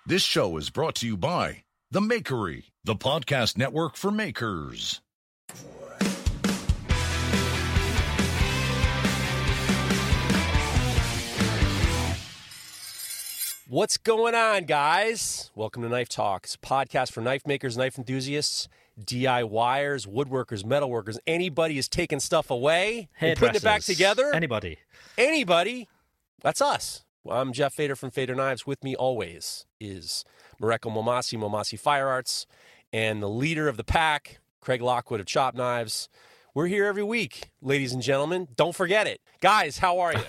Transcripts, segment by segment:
This show is brought to you by The Makery, the podcast network for makers. What's going on, guys? Welcome to Knife Talks, a podcast for knife makers, knife enthusiasts, DIYers, woodworkers, metalworkers. Anybody is taking stuff away and putting it back together. Anybody. That's us. Well, I'm Jeff Fader from Fader Knives. With me always is Mareko Momasi Fire Arts, and the leader of the pack, Craig Lockwood of Chop Knives. We're here every week, ladies and gentlemen. Don't forget it. Guys, how are you?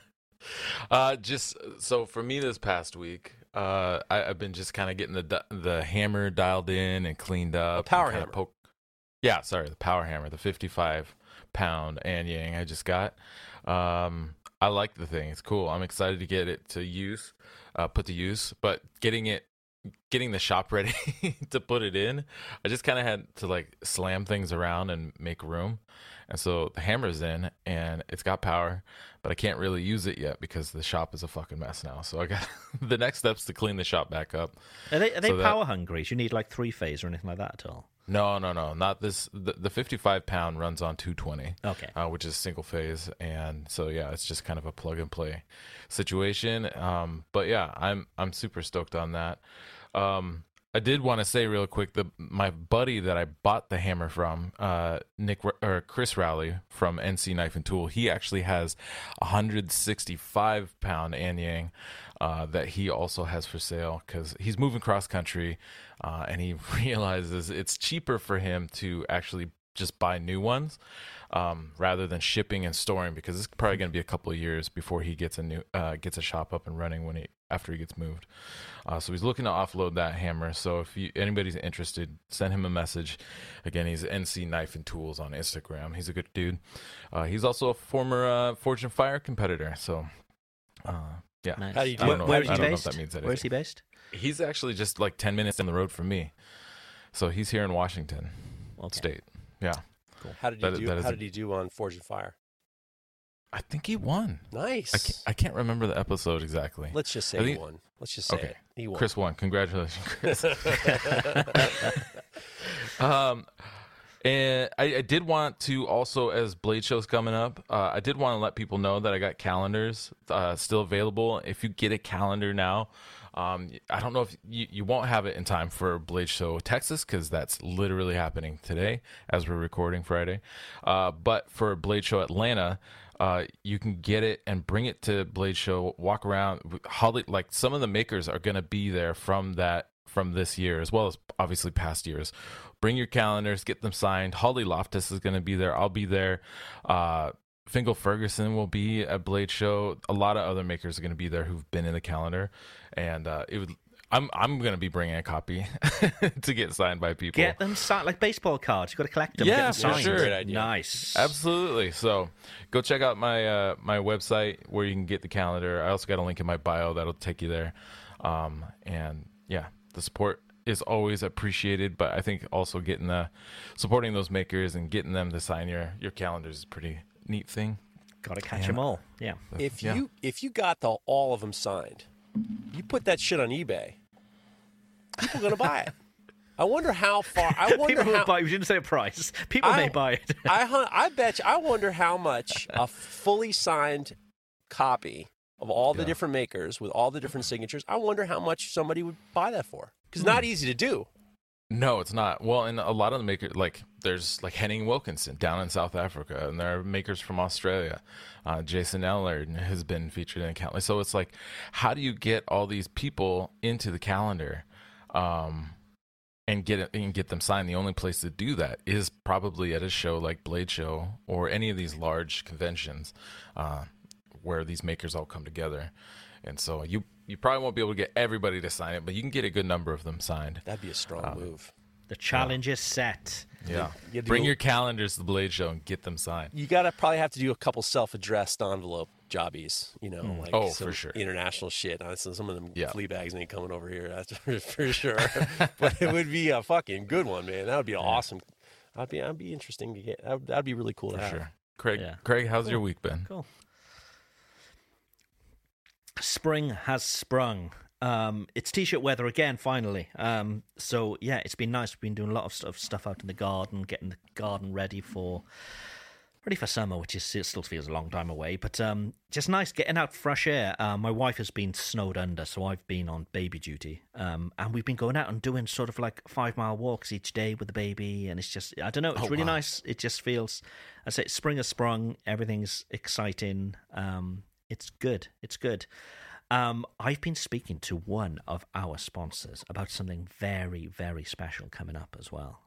So for me this past week, I've been just kind of getting the hammer dialed in and cleaned up. The power hammer. The power hammer, the 55-pound Anyang I just got. I like the thing. It's cool. I'm excited to get it to put to use, but getting the shop ready to put it in, I just kind of had to like slam things around and make room. And so the hammer's in and it's got power, but I can't really use it yet because the shop is a fucking mess now. So I got the next steps to clean the shop back up. Are they power hungry? Do you need like 3-phase or anything like that at all? No, not this. The 55-pound runs on 220, okay, which is single phase, and so yeah, it's just kind of a plug and play situation. But yeah, I'm super stoked on that. I did want to say real quick that my buddy that I bought the hammer from, Chris Rowley from NC Knife and Tool, he actually has a 165-pound Anyang that he also has for sale because he's moving cross country, and he realizes it's cheaper for him to actually just buy new ones rather than shipping and storing, because it's probably going to be a couple of years before he gets a shop up and running after he gets moved. So he's looking to offload that hammer. So if anybody's interested, send him a message. Again, he's NC Knife and Tools on Instagram. He's a good dude. He's also a former Forge and Fire competitor. So yeah. Nice. How do you do? Where is he I don't know if based? that means anything. Where is he based? He's actually just like 10 minutes down the road from me. So he's here in Washington State. Yeah. Cool. How did he do on Forge and Fire? I think he won. Nice. I can't remember the episode exactly. Let's just say he won. Let's just say it. He won. Chris won. Congratulations, Chris. And I did want to also, as Blade Show's coming up, I did want to let people know that I got calendars still available. If you get a calendar now, I don't know if you won't have it in time for Blade Show Texas, because that's literally happening today as we're recording Friday. But for Blade Show Atlanta, you can get it and bring it to Blade Show, walk around. Like some of the makers are going to be there from this year, as well as obviously past years. Bring your calendars, get them signed. Holly Loftus is going to be there. I'll be there. Fingal Ferguson will be at Blade Show. A lot of other makers are going to be there who've been in the calendar, and I'm going to be bringing a copy to get signed by people. Get them signed like baseball cards. You've got to collect them. Yeah, get them for signed. sure. Great idea. Nice. Absolutely. So go check out my my website where you can get the calendar. I also got a link in my bio that'll take you there. And yeah, the support is always appreciated, but I think also supporting those makers and getting them to sign your calendars is a pretty neat thing. Got to catch them all. Yeah. If you got all of them signed, you put that shit on eBay, people are going to buy it. I wonder how far. People will buy. You didn't say a price. People may buy it. I bet you. I wonder how much a fully signed copy of all the different makers with all the different signatures. I wonder how much somebody would buy that for. Because it's not easy to do. No, it's not. Well, and a lot of the makers, like there's like Henning Wilkinson down in South Africa, and there are makers from Australia. Jason Ellard has been featured in a calendar. So it's like, how do you get all these people into the calendar, and get them signed? The only place to do that is probably at a show like Blade Show or any of these large conventions, where these makers all come together. And so you probably won't be able to get everybody to sign it, but you can get a good number of them signed. That'd be a strong move. The challenge is set. Yeah. Bring your calendars to the Blade Show and get them signed. You probably have to do a couple self-addressed envelope jobbies, like for sure. International shit. Some of them flea bags ain't coming over here, that's for sure. But it would be a fucking good one, man. That would be awesome. That'd be interesting to get. That'd be really cool to have. Sure. Craig, how's your week been? Cool. Spring has sprung, It's t-shirt weather again, finally. So yeah, it's been nice. We've been doing a lot of stuff out in the garden, getting the garden ready for summer, which still feels a long time away. But just nice getting out fresh air. My wife has been snowed under, so I've been on baby duty. And we've been going out and doing sort of like 5-mile walks each day with the baby. And it's just, I don't know, it's really nice. It just feels, I say, spring has sprung. Everything's exciting. It's good. It's good. I've been speaking to one of our sponsors about something very, very special coming up as well.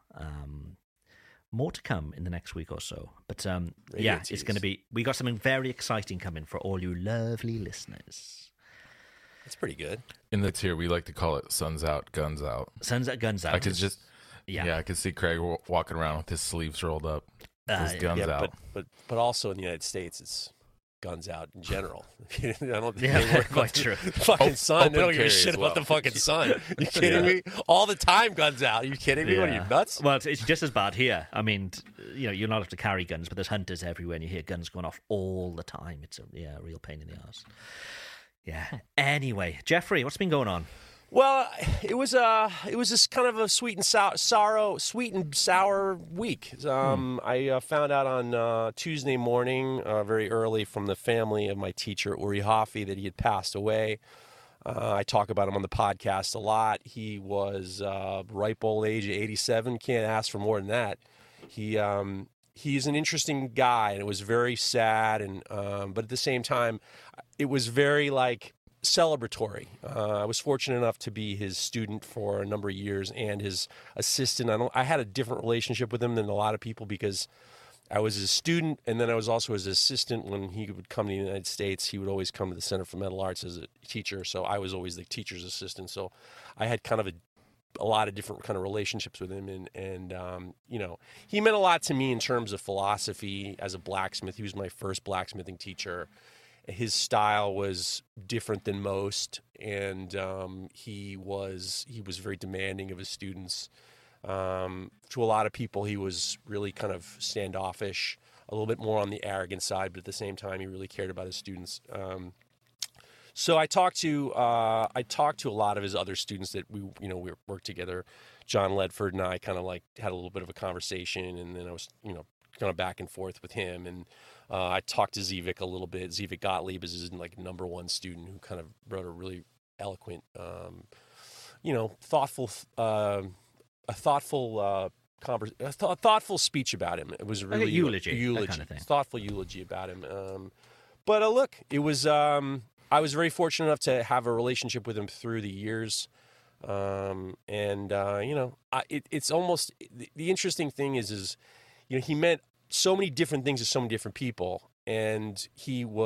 More to come in the next week or so. But yeah, it's going to be... We got something very exciting coming for all you lovely listeners. That's pretty good. In the tier, we like to call it Suns Out, Guns Out. Suns Out, Guns Out. I could just... Yeah, I could see Craig walking around with his sleeves rolled up, his guns out. But also in the United States, it's guns out in general. I don't think they worry quite true. The fucking sun. They don't give a shit about the fucking sun. You kidding me? All the time, guns out. Are you kidding me? What are you, nuts? Well, it's just as bad here. I mean, you're not allowed to carry guns, but there's hunters everywhere, and you hear guns going off all the time. It's a real pain in the ass. Yeah. Anyway, Jeffrey, what's been going on? Well, it was just kind of a sweet and sour week. I found out on Tuesday morning, very early, from the family of my teacher Uri Hafi that he had passed away. I talk about him on the podcast a lot. He was ripe old age of 87. Can't ask for more than that. He's an interesting guy, and it was very sad. And but at the same time, it was very celebratory. I was fortunate enough to be his student for a number of years and his assistant. I had a different relationship with him than a lot of people because I was his student, and then I was also his assistant. When he would come to the United States, he would always come to the Center for Mental Arts as a teacher, so I was always the teacher's assistant. So I had kind of a lot of different kind of relationships with him, and he meant a lot to me in terms of philosophy as a blacksmith. He was my first blacksmithing teacher. His style was different than most, and he was very demanding of his students. To a lot of people, he was really kind of standoffish, a little bit more on the arrogant side, but at the same time, he really cared about his students. So I talked to a lot of his other students that we worked together. John Ledford and I kind of had a little bit of a conversation, and then I was kind of back and forth with him, and I talked to Zivik a little bit. Zivik Gottlieb is his number one student who kind of wrote a really eloquent, thoughtful speech about him. It was really eulogy, that kind of thing. Thoughtful eulogy about him. But look, it was. I was very fortunate enough to have a relationship with him through the years, it's almost the interesting thing is he meant so many different things to so many different people, and he knew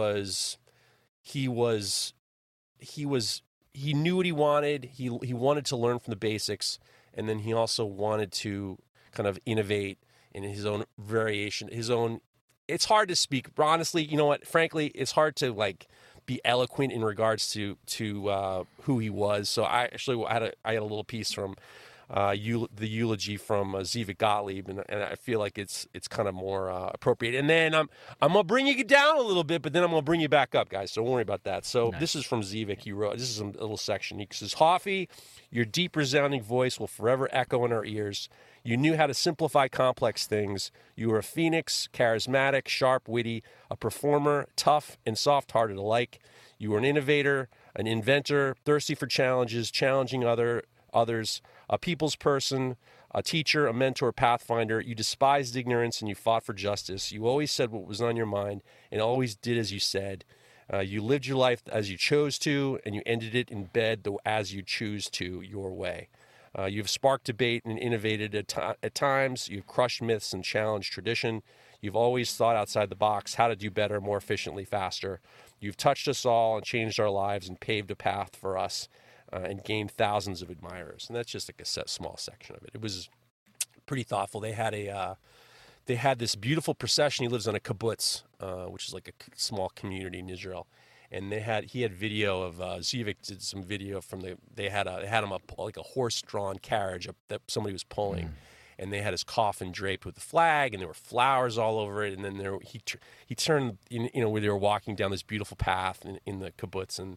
what he wanted. He wanted to learn from the basics, and then he also wanted to kind of innovate in his own variation, it's hard to speak honestly. You know what? Frankly, it's hard to be eloquent in regards to who he was. So I had a little piece from the eulogy from Zivik Gottlieb, and I feel like it's kind of more appropriate. And then I'm gonna bring you down a little bit, but then I'm gonna bring you back up, guys. So don't worry about that. So nice. This is from Zivik. He wrote. This is a little section. He says, "Hafi, your deep, resounding voice will forever echo in our ears. You knew how to simplify complex things. You were a phoenix, charismatic, sharp, witty, a performer, tough and soft-hearted alike. You were an innovator, an inventor, thirsty for challenges, challenging others, a people's person, a teacher, a mentor, pathfinder. You despised ignorance and you fought for justice. You always said what was on your mind and always did as you said. You lived your life as you chose to, and you ended it in bed as you choose to, your way. You've sparked debate and innovated at times. You've crushed myths and challenged tradition. You've always thought outside the box, how to do better, more efficiently, faster. You've touched us all and changed our lives and paved a path for us and gained thousands of admirers." And that's just a small section of it. It was pretty thoughtful. They had this beautiful procession. He lives on a kibbutz, which is like a small community in Israel. And he had video of Zivik did some video from they had him like a horse-drawn carriage that somebody was pulling, and they had his coffin draped with the flag, and there were flowers all over it. And then he turned where they were walking down this beautiful path in the kibbutz, and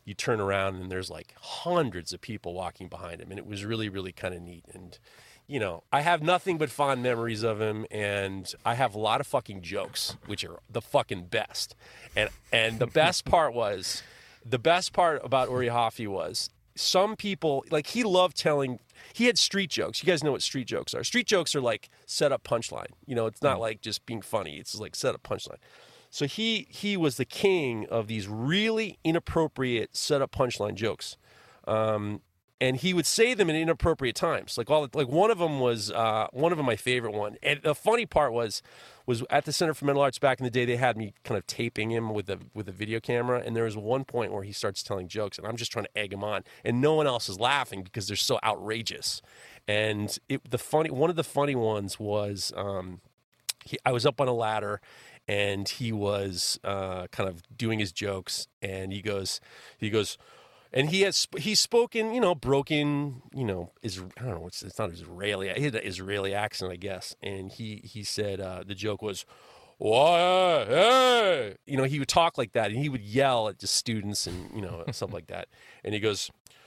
you turn around and there's like hundreds of people walking behind him, and it was really, really kind of neat. And I have nothing but fond memories of him, and I have a lot of fucking jokes, which are the fucking best. And the best part about Uri Hoffi was some people, like, he loved telling, he had street jokes. You guys know what street jokes are. Street jokes are like set up punchline. It's not like just being funny. It's like set up punchline. So he was the king of these really inappropriate set up punchline jokes. And he would say them in inappropriate times. Like one of them was my favorite one. And the funny part was at the Center for Mental Arts back in the day, they had me kind of taping him with a video camera. And there was one point where he starts telling jokes, and I'm just trying to egg him on, and no one else is laughing because they're so outrageous. And one of the funny ones was I was up on a ladder, and he was kind of doing his jokes, and he goes. And he's spoken, broken, I don't know, it's not Israeli. He had an Israeli accent, I guess. And he said the joke was, "Why, hey!" He would talk like that, and he would yell at the students and stuff like that. And he goes,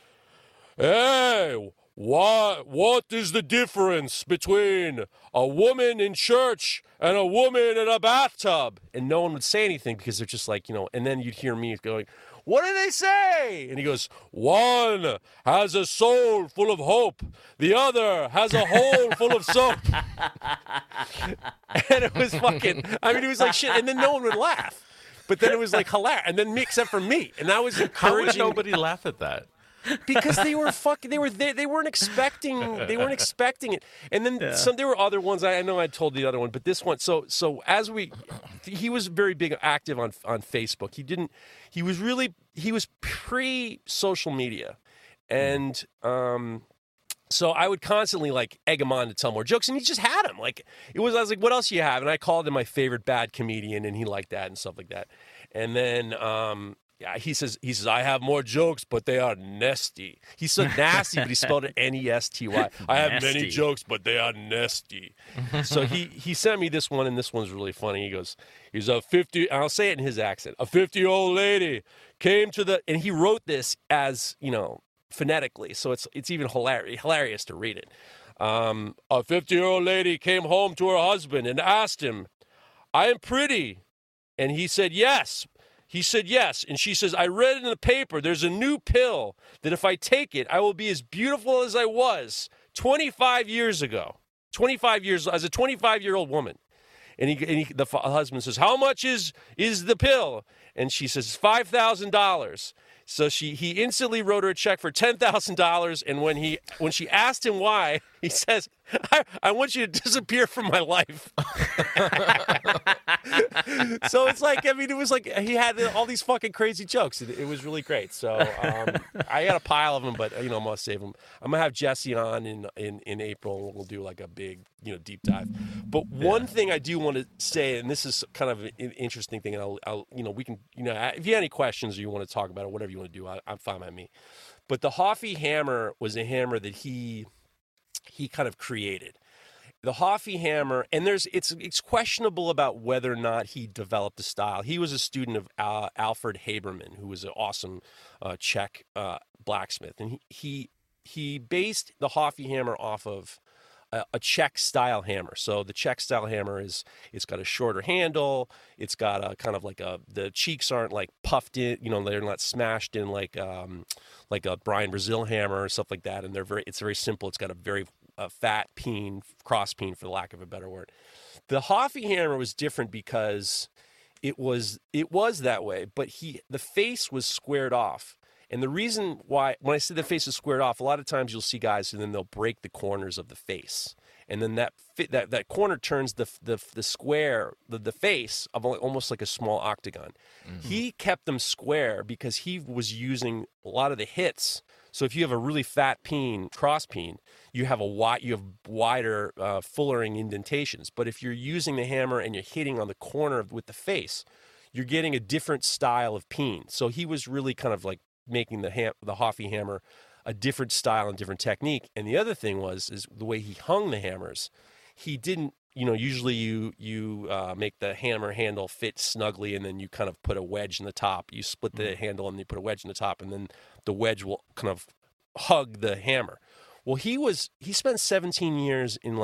"Hey, what is the difference between a woman in church and a woman in a bathtub?" And no one would say anything because they're just like, and then you'd hear me going, "What do they say?" And he goes, "One has a soul full of hope. The other has a hole full of soap." And it was it was like shit. And then no one would laugh. But then it was like hilarious. And then except for me. And I was encouraging. How would nobody laugh at that? Because they weren't expecting it. And then there were other ones. I know I told the other one, but this one, so he was very big active on Facebook. He was pre-social media. And so I would constantly like egg him on to tell more jokes, and he just had them. I was like, "What else do you have?" And I called him my favorite bad comedian, and he liked that and stuff like that. And then he says, "I have more jokes, but they are nasty." He said nasty, but he spelled it Nesty. I have many jokes, but they are nasty. So he sent me this one, and this one's really funny. He goes, "He's a 50, I'll say it in his accent, a 50-year-old lady came to and he wrote this as, phonetically, so it's even hilarious to read it. A 50-year-old lady came home to her husband and asked him, 'I am pretty?' And he said, 'Yes.' He said, 'Yes.' And she says, 'I read in the paper there's a new pill that if I take it, I will be as beautiful as I was 25 years ago.' 25 years, as a 25-year-old woman. And the husband says, 'How much is the pill?' And she says, $5,000. So he instantly wrote her a check for $10,000. And when she asked him why, he says, I want you to disappear from my life. So it's like, it was like he had all these fucking crazy jokes. It was really great. So I got a pile of them, but I'm gonna save them. I'm gonna have Jesse on in April, and we'll do like a big deep dive. But one thing I do want to say, and this is kind of an interesting thing, and I'll we can if you have any questions or you want to talk about it, whatever you want to do, I'm fine by me. But the Hoffi hammer was a hammer that he kind of created. The Hoffi hammer, and it's questionable about whether or not he developed the style. He was a student of Alfred Haberman, who was an awesome Czech blacksmith, and he based the Hoffi hammer off of a Czech style hammer. So the Czech style hammer it's got a shorter handle. It's got a kind of like the cheeks aren't like puffed in, they're not smashed in like a Brian Brazil hammer or stuff like that. And it's very simple. It's got a very fat peen, cross peen, for the lack of a better word. The Hoffi hammer was different because it was that way, but the face was squared off. And the reason why, when I say the face is squared off, a lot of times you'll see guys and then they'll break the corners of the face. And then that corner turns the square, the face of almost like a small octagon. Mm-hmm. He kept them square because he was using a lot of the hits. So if you have a really fat peen, cross peen, you have wider, fullering indentations. But if you're using the hammer and you're hitting on the corner with the face, you're getting a different style of peen. So he was really kind of like making the Hoffi hammer a different style and different technique. And the other thing is the way he hung the hammers. He didn't usually you make the hammer handle fit snugly, and then you kind of put a wedge in the top. You split the handle and you put a wedge in the top, and then the wedge will kind of hug the hammer. Well, he spent 17 years in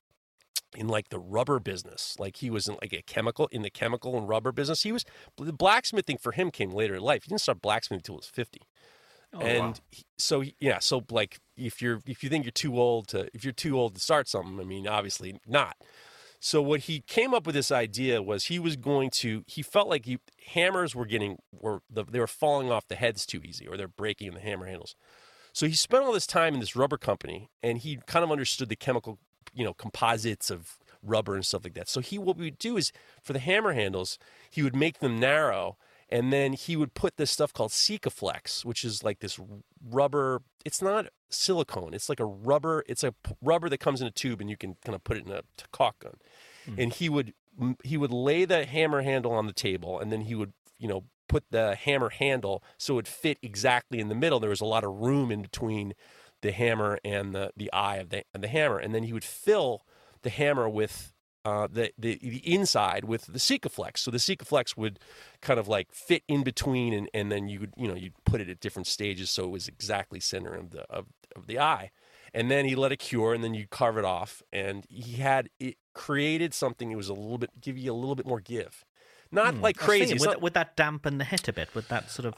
the rubber business. Like he was in the chemical and rubber business. The blacksmithing for him came later in life. He didn't start blacksmithing until he was 50. Oh, and wow. So like if you think you're too old to start something, I mean, obviously not. So what he came up with this idea was he felt like hammers they were falling off the heads too easy, or they're breaking in the hammer handles. So he spent all this time in this rubber company, and he kind of understood the chemical, composites of rubber and stuff like that. So what we would do is for the hammer handles, he would make them narrow, and then he would put this stuff called Sikaflex, which is like this rubber. It's not silicone. It's like a rubber. It's a rubber that comes in a tube, and you can kind of put it in a caulk gun. And he would lay the hammer handle on the table, and then he would put the hammer handle so it would fit exactly in the middle. There was a lot of room in between the hammer and the eye of the hammer, and then he would fill the hammer with the inside with the Sikaflex. So the Sikaflex would kind of like fit in between, and then you'd put it at different stages so it was exactly center of the eye. And then he let it cure, and then you carve it off, and it created something that was give you a little bit more give. Not like crazy. Would that dampen the hit a bit? Would that sort of...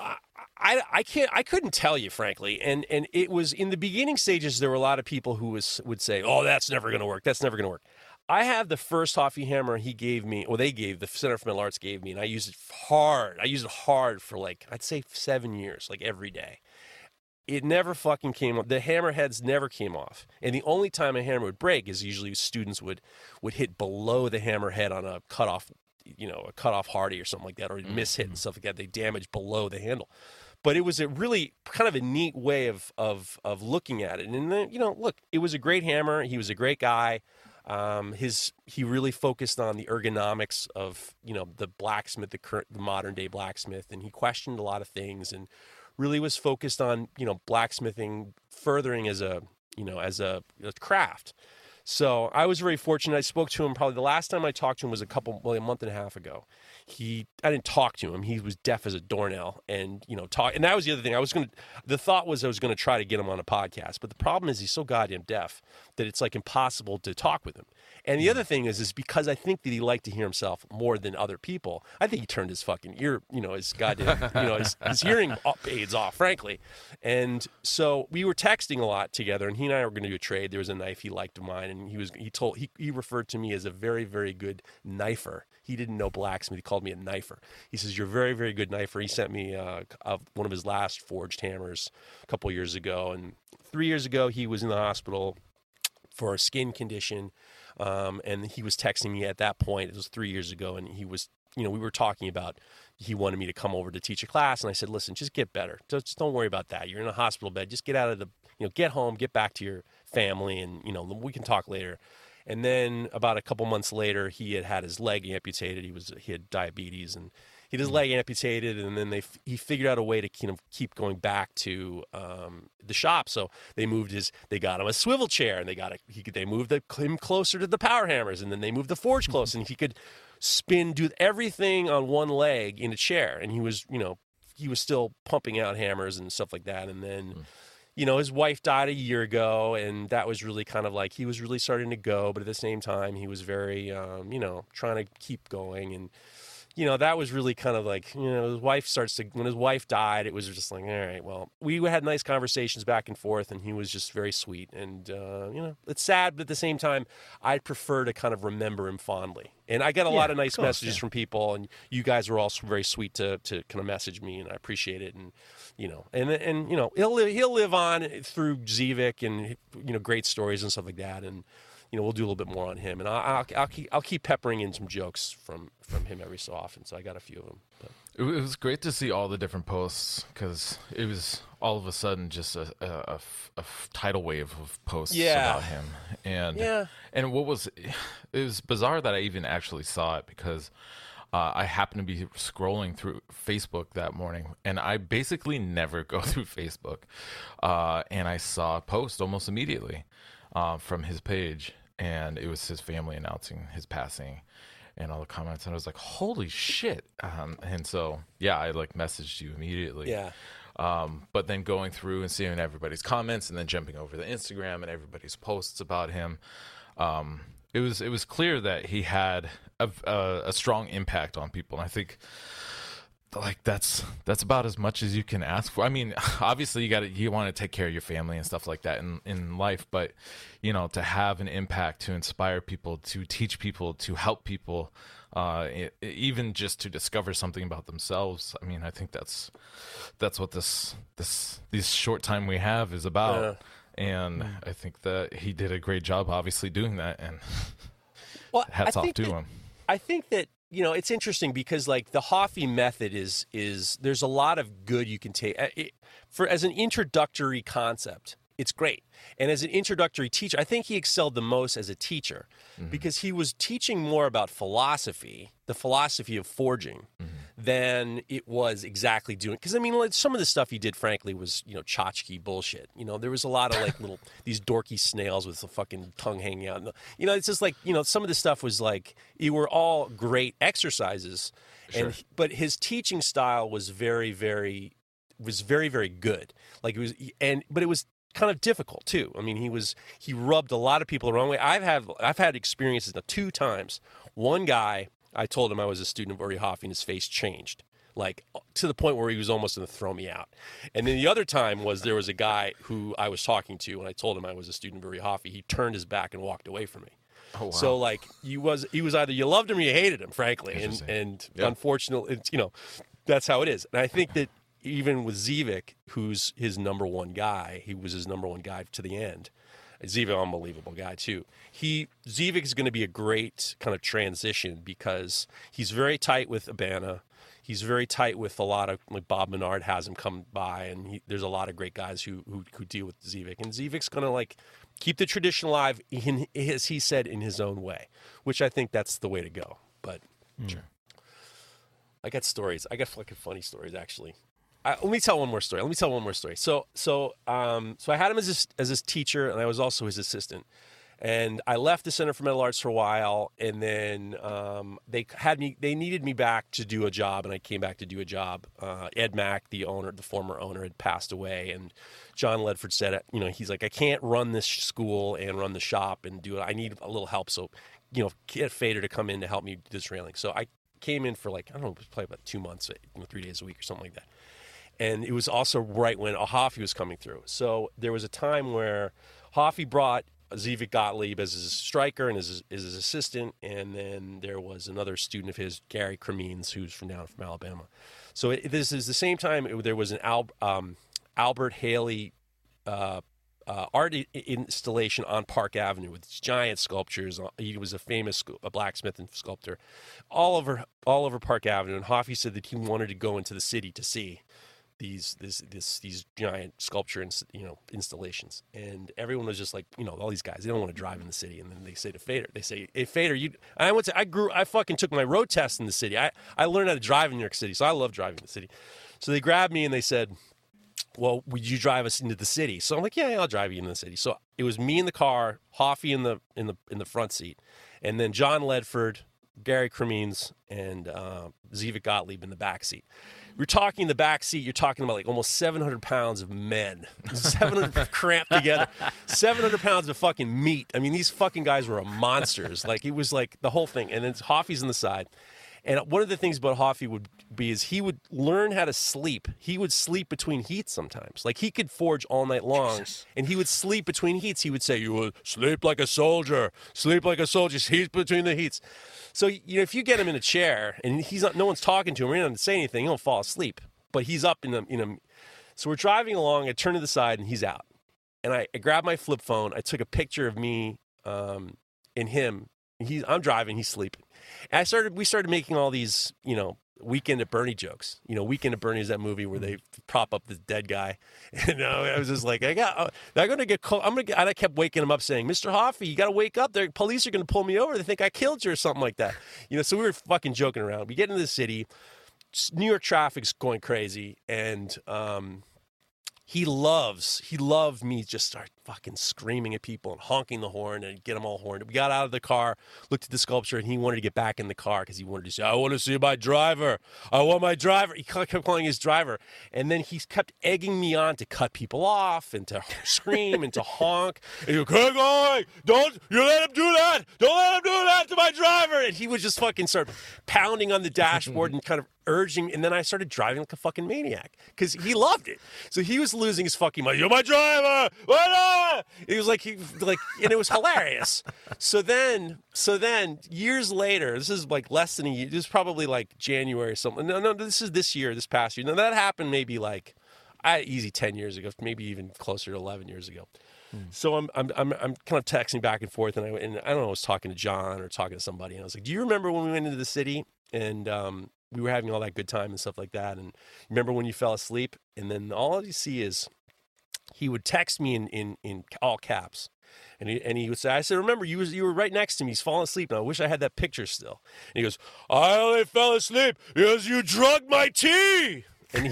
I couldn't tell you, frankly. And it was in the beginning stages, there were a lot of people who would say, oh, that's never going to work. That's never going to work. I have the first Hoffy hammer the Center for Metal Arts gave me, and I used it hard. I used it hard for I'd say 7 years, every day. It never fucking came off. The hammer heads never came off. And the only time a hammer would break is usually students would hit below the hammer head on a cutoff, a cutoff hardy or something like that, or miss hit and stuff like that. They damage below the handle. But it was a really kind of a neat way of looking at it. And then, look, it was a great hammer. He was a great guy. He really focused on the ergonomics of, the blacksmith, the modern day blacksmith. And he questioned a lot of things and really was focused on, blacksmithing furthering as a craft. So I was very fortunate. I spoke to him probably the last time I talked to him was a month and a half ago. I didn't talk to him. He was deaf as a doornail, and and that was the other thing. The thought was I was going to try to get him on a podcast, but the problem is he's so goddamn deaf that it's impossible to talk with him. And the other thing is because I think that he liked to hear himself more than other people. I think he turned his fucking ear, his goddamn, his hearing aids off, frankly. And so we were texting a lot together, and he and I were going to do a trade. There was a knife he liked of mine, and he referred to me as a very, very good knifer. He didn't know blacksmith. He called me a knifer. He says, you're a very, very good knifer. He sent me one of his last forged hammers a couple years ago. And 3 years ago, he was in the hospital for a skin condition. And he was texting me at that point. It was 3 years ago. And he was, we were talking about, he wanted me to come over to teach a class. And I said, listen, just get better. Just don't worry about that. You're in a hospital bed. Just get out of get home, get back to your family. And, we can talk later. And then about a couple months later, he had his leg amputated. He had diabetes, and he had his leg amputated. And then he figured out a way to keep going back to the shop. So they got him a swivel chair, and they moved him closer to the power hammers, and then they moved the forge close, and he could do everything on one leg in a chair. And he was still pumping out hammers and stuff like that. And then. His wife died a year ago, and that was really kind of he was really starting to go, but at the same time, he was very, trying to keep going. And, that was really kind of when his wife died, it was just all right, well, we had nice conversations back and forth, and he was just very sweet. And, it's sad, but at the same time, I'd prefer to kind of remember him fondly. And I got a lot of nice messages from people, and you guys were also very sweet to kind of message me, and I appreciate it. And, he'll live on through Zivik and, great stories and stuff like that. And, we'll do a little bit more on him, and I'll keep peppering in some jokes from him every so often. So I got a few of them. But. It was great to see all the different posts, because it was all of a sudden just a tidal wave of posts about him. And it was bizarre that I even actually saw it, because I happened to be scrolling through Facebook that morning, and I basically never go through Facebook. And I saw a post almost immediately from his page. and it was his family announcing his passing and all the comments, and I was like, holy shit. And so, yeah, I like messaged you immediately. Yeah. But then going through and seeing everybody's comments and then jumping over to Instagram and everybody's posts about him, it was clear that he had a strong impact on people. And I think like that's about as much as you can ask for. I mean, obviously you want to take care of your family and stuff like that in life, but you know, to have an impact, to inspire people, to teach people, to help people, even just to discover something about themselves. I mean, I think that's what this short time we have is about. And I think that he did a great job obviously doing that, and hats off to him. I think that, you know, it's interesting because like the Hoffy method is there's a lot of good you can take as an introductory concept. It's great. And as an introductory teacher, I think he excelled the most as a teacher because he was teaching more about philosophy, the philosophy of forging, than it was exactly doing. Because, I mean, like, some of the stuff he did, frankly, was, you know, tchotchke bullshit. You know, there was a lot of, like, little, these dorky snails with the fucking tongue hanging out. You know, it's just like, you know, some of the stuff was like, you were all great exercises. Sure. But his teaching style was very, very good. Like, it was, but it was kind of difficult too. I mean, he rubbed a lot of people the wrong way. I've had experiences now 2 times. One guy, I told him I was a student of Uri Hoffy, and his face changed, like to the point where he was almost going to throw me out. And then the other time there was a guy who I was talking to, and I told him I was a student of Uri Hoffy. He turned his back and walked away from me. Oh, wow. So like he was either you loved him or you hated him, frankly. And unfortunately, it's, you know, that's how it is. And I think that even with Zivik, who's his number one guy, he was his number one guy to the end. Zivik, unbelievable guy too. Zivik is going to be a great kind of transition because he's very tight with Abana. He's very tight with a lot of, like, Bob Menard has him come by, and there's a lot of great guys who deal with Zivik. And Zivik's going to like keep the tradition alive, as he said, in his own way, which I think that's the way to go. But sure. I got stories. I got fucking funny stories, actually. Let me tell one more story. So I had him as his teacher, and I was also his assistant. And I left the Center for Metal Arts for a while, and then they needed me back to do a job, and I came back to do a job. Ed Mack, the former owner, had passed away, and John Ledford said, you know, he's like, I can't run this school and run the shop and do it. I need a little help, so, you know, get Fader to come in to help me do this railing. So I came in for, like, I don't know, it was probably about 2 months, 3 days a week or something like that. And it was also right when Hoffy was coming through. So there was a time where Hoffy brought Zivik Gottlieb as his striker and as his assistant, and then there was another student of his, Gary Cremines, who's from Alabama. So this is the same time there was an Albert Haley art installation on Park Avenue with giant sculptures. He was a famous blacksmith and sculptor all over Park Avenue. And Hoffy said that he wanted to go into the city to see these giant sculpture installations, and everyone was just like, you know, all these guys, they don't want to drive in the city. And then they say to Fader, hey Fader, I fucking took my road test in the city. I learned how to drive in New York City, so I love driving in the city. So they grabbed me and they said, well, would you drive us into the city? So I'm like, yeah, I'll drive you into the city. So it was me in the car, Hoffy in the front seat, and then John Ledford, Gary Cremines, and Zivik Gottlieb in the back seat. We're talking in the back seat, you're talking about like almost 700 pounds of men, 700 cramped together, 700 pounds of fucking meat. I mean, these fucking guys were monsters. Like, it was like the whole thing. And then Hoffy's on the side. And one of the things about Hoffy would be is he would learn how to sleep. He would sleep between heats sometimes. Like, he could forge all night long, and he would sleep between heats. He would say, you would sleep like a soldier, sleep between the heats. So, you know, if you get him in a chair and no one's talking to him, or he doesn't say anything, he'll fall asleep. But he's up in the. So we're driving along. I turn to the side, and he's out. And I grab my flip phone. I took a picture of me and him. I'm driving. He's sleeping. And we started making all these, you know, Weekend at Bernie jokes. You know, Weekend at Bernie is that movie where they prop up this dead guy. And I was just like, they're going to get cold. And I kept waking him up saying, Mr. Hoffy, you got to wake up. The police are going to pull me over. They think I killed you or something like that. You know, so we were fucking joking around. We get into the city. New York traffic's going crazy. And he loved me just start fucking screaming at people and honking the horn and get them all horned. We got out of the car, looked at the sculpture, and he wanted to get back in the car because he wanted to say, I want to see my driver. I want my driver. He kept calling his driver. And then he kept egging me on to cut people off and to scream and to honk. And you keep going. Don't you let him do that. Don't let him do that to my driver. And he would just fucking start pounding on the dashboard and kind of urging. And then I started driving like a fucking maniac because he loved it. So he was losing his fucking mind. You're my driver. It was like, and it was hilarious. So then years later, this is like less than a year. This is probably like January or something. No, this is this past year. Now that happened maybe like easy 10 years ago, maybe even closer to 11 years ago. So I'm kind of texting back and forth, and I don't know, I was talking to John or talking to somebody, and I was like, do you remember when we went into the city and we were having all that good time and stuff like that? And remember when you fell asleep? And then all you see is he would text me in all caps. And he would say, I said, remember, you were right next to me. He's falling asleep, and I wish I had that picture still. And he goes, I only fell asleep because you drugged my tea. And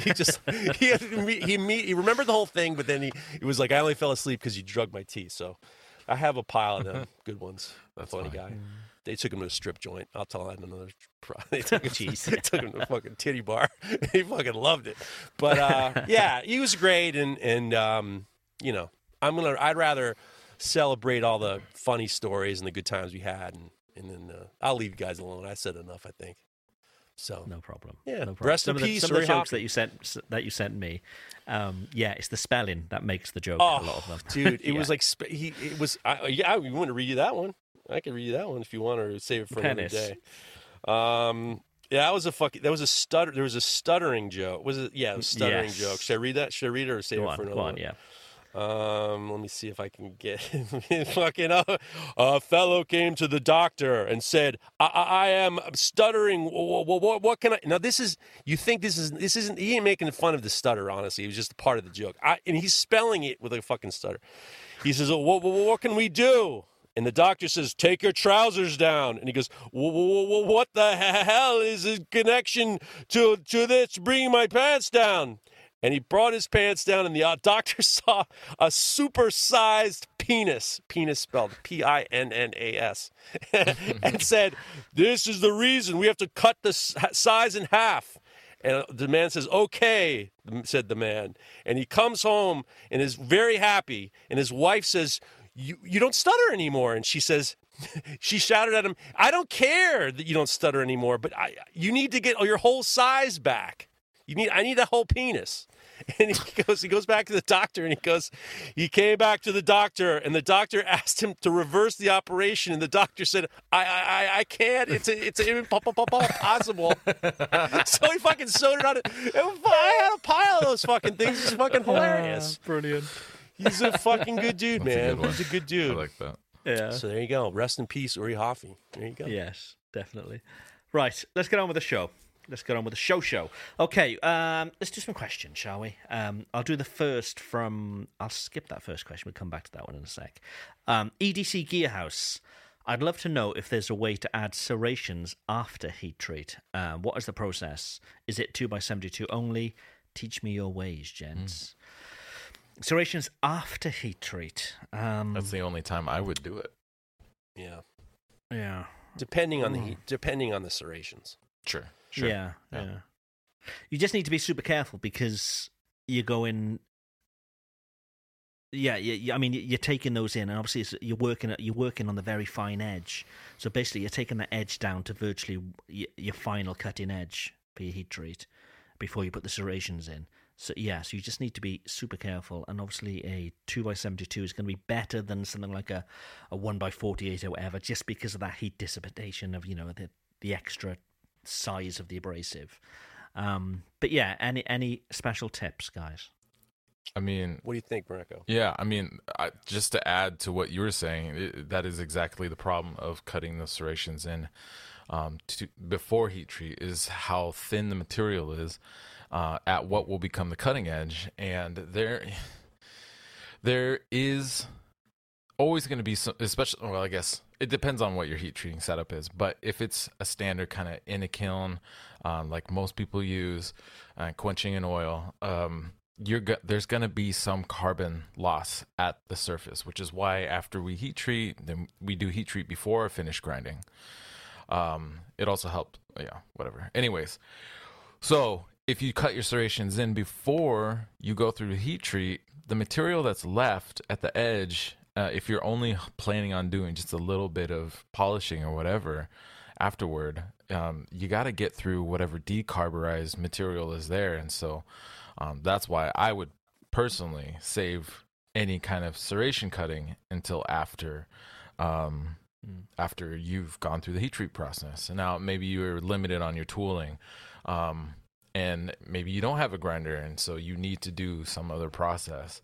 he remembered the whole thing, but then he was like, I only fell asleep because you drugged my tea. So I have a pile of them, good ones. That's funny guy. They took him to a strip joint. I'll tell that in another. They took him to a fucking titty bar. He fucking loved it. But yeah, he was great, and you know, I'd rather celebrate all the funny stories and the good times we had, and then I'll leave you guys alone. I said enough, I think. So no problem. Yeah, no problem. Rest in peace. Some of the jokes that you sent me, yeah, it's the spelling that makes the joke. A lot of them, dude. It was like it was. Yeah, we want to read you that one. I can read you that one if you want, or save it for another day. Yeah, that was a stutter. There was a stuttering joke. Was it? Yeah, it was a stuttering joke. Should I read that? Should I read it or save it for another one? Yeah. Let me see if I can get fucking a fellow came to the doctor and said, I am stuttering. What can I? Now this is, you think this isn't, he ain't making fun of the stutter, honestly. It was just a part of the joke. And he's spelling it with a fucking stutter. He says, what can we do? And the doctor says, take your trousers down. And he goes, what the hell is the connection to this bringing my pants down? And he brought his pants down, and the doctor saw a supersized penis spelled Pinnas, and said, this is the reason we have to cut the size in half. And the man says, okay, said the man. And he comes home and is very happy. And his wife says, you don't stutter anymore. And she says, she shouted at him, I don't care that you don't stutter anymore, but you need to get your whole size back. I need a whole penis. And he goes back to the doctor, and he came back to the doctor, and the doctor asked him to reverse the operation, and the doctor said, I can't. It's impossible. So he fucking sewed it on it. I had a pile of those fucking things. It's fucking hilarious. Brilliant. He's a fucking good dude, man. He's a good dude. I like that. Yeah. So there you go. Rest in peace, Uri Hoffey. There you go. Yes, definitely. Right, let's get on with the show. Show. Okay, let's do some questions, shall we? I'll do the first from... I'll skip that first question. We'll come back to that one in a sec. EDC Gearhouse. I'd love to know if there's a way to add serrations after heat treat. What is the process? Is it 2x72 only? Teach me your ways, gents. Serrations after heat treat. That's the only time I would do it. Yeah. Depending on the heat, depending on the serrations. Sure. Yeah. You just need to be super careful because you're going. Yeah. I mean, you're taking those in, and obviously you're working on the very fine edge. So basically, you're taking the edge down to virtually your final cutting edge for your heat treat before you put the serrations in. So you just need to be super careful, and obviously a 2x72 is going to be better than something like a 1x48 or whatever, just because of that heat dissipation of the extra size of the abrasive. But yeah, any special tips, guys? I mean, what do you think, Marco? Yeah, I mean, just to add to what you were saying, that is exactly the problem of cutting the serrations in before heat treat, is how thin the material is at what will become the cutting edge. And there is always going to be some, especially, well, I guess it depends on what your heat treating setup is, but if it's a standard kind of in a kiln, like most people use, quenching in oil, there's going to be some carbon loss at the surface, which is why after we heat treat, then we do heat treat before finish grinding. It also helped, whatever. Anyways, so if you cut your serrations in before you go through the heat treat, the material that's left at the edge, if you're only planning on doing just a little bit of polishing or whatever afterward, you got to get through whatever decarburized material is there. And so that's why I would personally save any kind of serration cutting until after you've gone through the heat treat process. And now maybe you're limited on your tooling, and maybe you don't have a grinder, and so you need to do some other process.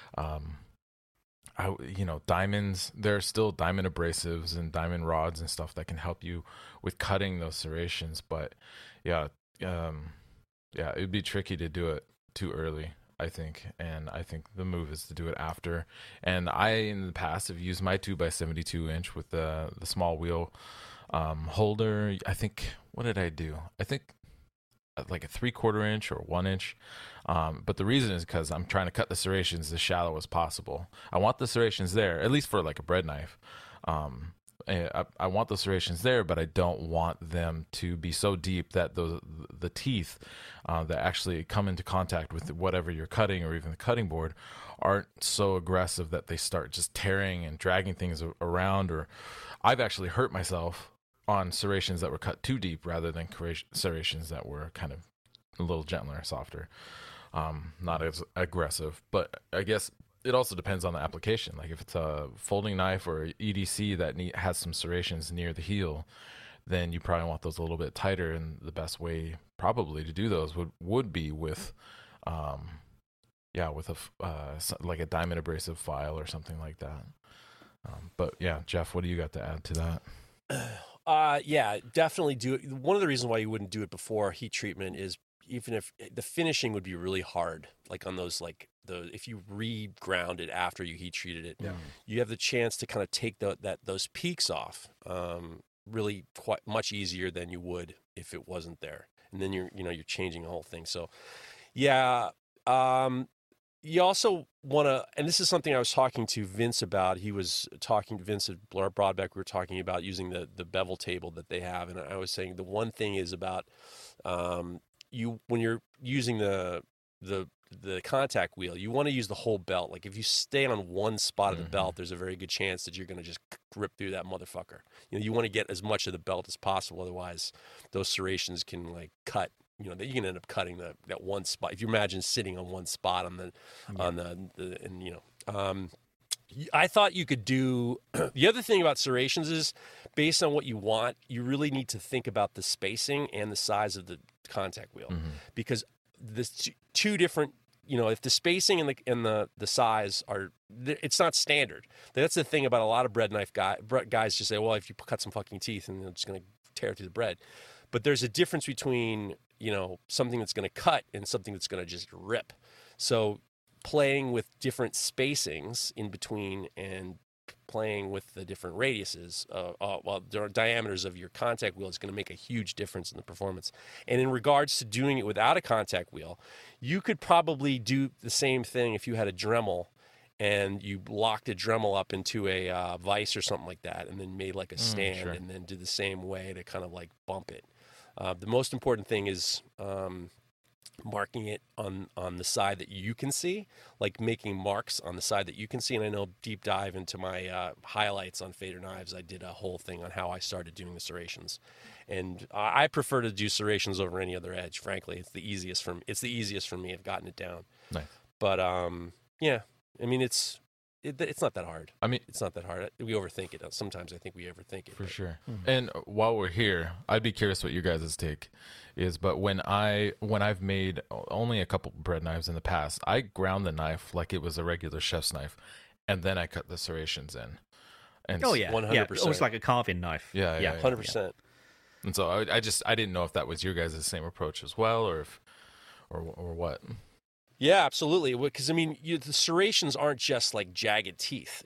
Diamonds, there are still diamond abrasives and diamond rods and stuff that can help you with cutting those serrations. But it would be tricky to do it too early, I think. And I think the move is to do it after. And I, in the past, have used my 2x72 inch with the small wheel holder. I think, what did I do? I think like a 3/4 inch or 1 inch. But the reason is because I'm trying to cut the serrations as shallow as possible. I want the serrations there, at least for like a bread knife. I want the serrations there, but I don't want them to be so deep that the teeth that actually come into contact with whatever you're cutting or even the cutting board aren't so aggressive that they start just tearing and dragging things around. Or I've actually hurt myself on serrations that were cut too deep rather than serrations that were kind of a little gentler, softer, not as aggressive. But I guess it also depends on the application. Like if it's a folding knife or EDC that has some serrations near the heel, then you probably want those a little bit tighter. And the best way probably to do those would be with, like a diamond abrasive file or something like that. But yeah, Jeff, what do you got to add to that? Definitely do it. One of the reasons why you wouldn't do it before heat treatment is even if the finishing would be really hard, like on those, if you re-ground it after you heat treated it, you have the chance to kind of take those peaks off, really quite much easier than you would if it wasn't there. And then you're changing the whole thing. So, you also want to, and this is something I was talking to Vince about. He was talking to Vince at Broadbeck. We were talking about using the bevel table that they have. And I was saying the one thing is about when you're using the contact wheel, you want to use the whole belt. Like if you stay on one spot of the belt, there's a very good chance that you're going to just rip through that motherfucker. You want to get as much of the belt as possible. Otherwise, those serrations can cut. That you can end up cutting that one spot. If you imagine sitting on one spot I thought you could do. The other thing about serrations is, based on what you want, you really need to think about the spacing and the size of the contact wheel, because the two different. If the spacing and the size are, it's not standard. That's the thing about a lot of bread knife guys just say, well, if you cut some fucking teeth and they're just going to tear through the bread. But there's a difference between something that's going to cut and something that's going to just rip. So playing with different spacings in between and playing with the different radiuses, there are diameters of your contact wheel is going to make a huge difference in the performance. And in regards to doing it without a contact wheel, you could probably do the same thing if you had a Dremel and you locked a Dremel up into a vise or something like that, and then made like a stand, and then did the same way to kind of like bump it. The most important thing is marking it on the side that you can see, like making marks on the side that you can see. And I know deep dive into my highlights on Fader Knives, I did a whole thing on how I started doing the serrations. And I prefer to do serrations over any other edge, frankly. It's the easiest for me. I've gotten it down. Nice. But it's not that hard. It's not that hard. We overthink it. Sometimes I think we overthink it. For sure. And while we're here, I'd be curious what your guys' take is. But when I've made only a couple bread knives in the past, I ground the knife like it was a regular chef's knife, and then I cut the serrations in. And 100%. Yeah, almost like a carving knife. Yeah, 100%. And so I didn't know if that was your guys' same approach as well, or what. Yeah, absolutely. Because the serrations aren't just like jagged teeth.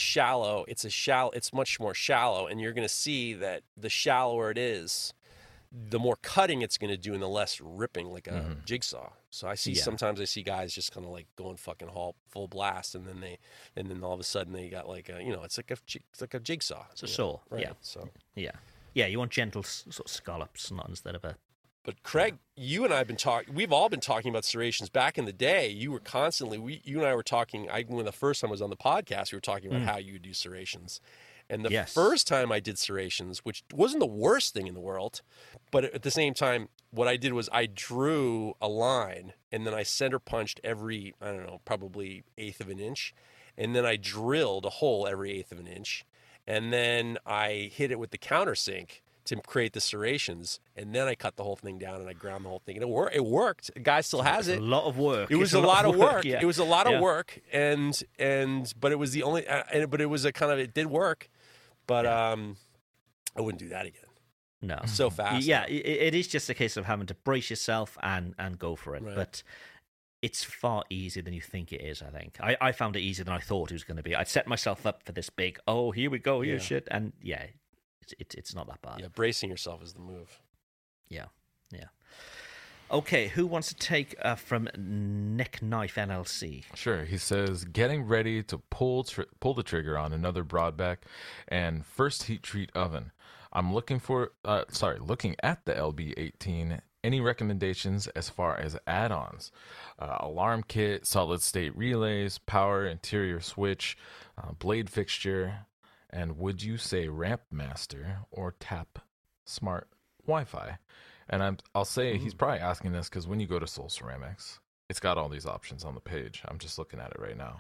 It's much more shallow, and you're going to see that the shallower it is, the more cutting it's going to do and the less ripping, like a jigsaw. So sometimes I see guys just kind of like going fucking full blast, and then all of a sudden they got like it's like a jigsaw. It's a saw, right? Yeah. So you want gentle sort of scallops, not instead of a. But Craig, you and I have been talking. We've all been talking about serrations. Back in the day, you were constantly. You and I were talking. When the first time I was on the podcast, we were talking about how you would do serrations. And the first time I did serrations, which wasn't the worst thing in the world, but at the same time, what I did was I drew a line, and then I center punched every, I don't know, probably 1/8 of an inch, and then I drilled a hole every 1/8 of an inch, and then I hit it with the countersink to create the serrations, and then I cut the whole thing down and I ground the whole thing, and it worked. The guy still has it. A lot of work. It was a lot of work. Yeah. It was a lot of work, but it was the only. But it was a kind of, it did work, but I wouldn't do that again. No, so fast. Yeah, it is just a case of having to brace yourself and go for it, right. But it's far easier than you think it is, I think. I found it easier than I thought it was going to be. I'd set myself up for this big, here we go, shit, and it's not that bad. Yeah, bracing yourself is the move. Yeah. Okay, who wants to take from Neck Knife LLC? Sure. He says, getting ready to pull the trigger on another broadback and first heat treat oven. I'm looking at the LB18. Any recommendations as far as add-ons? Alarm kit, solid state relays, power interior switch, blade fixture, and would you say Ramp Master or Tap Smart Wi-Fi? And I'll say he's probably asking this because when you go to Soul Ceramics, it's got all these options on the page. I'm just looking at it right now.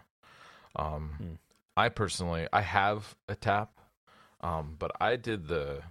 I personally, I have a Tap, but I did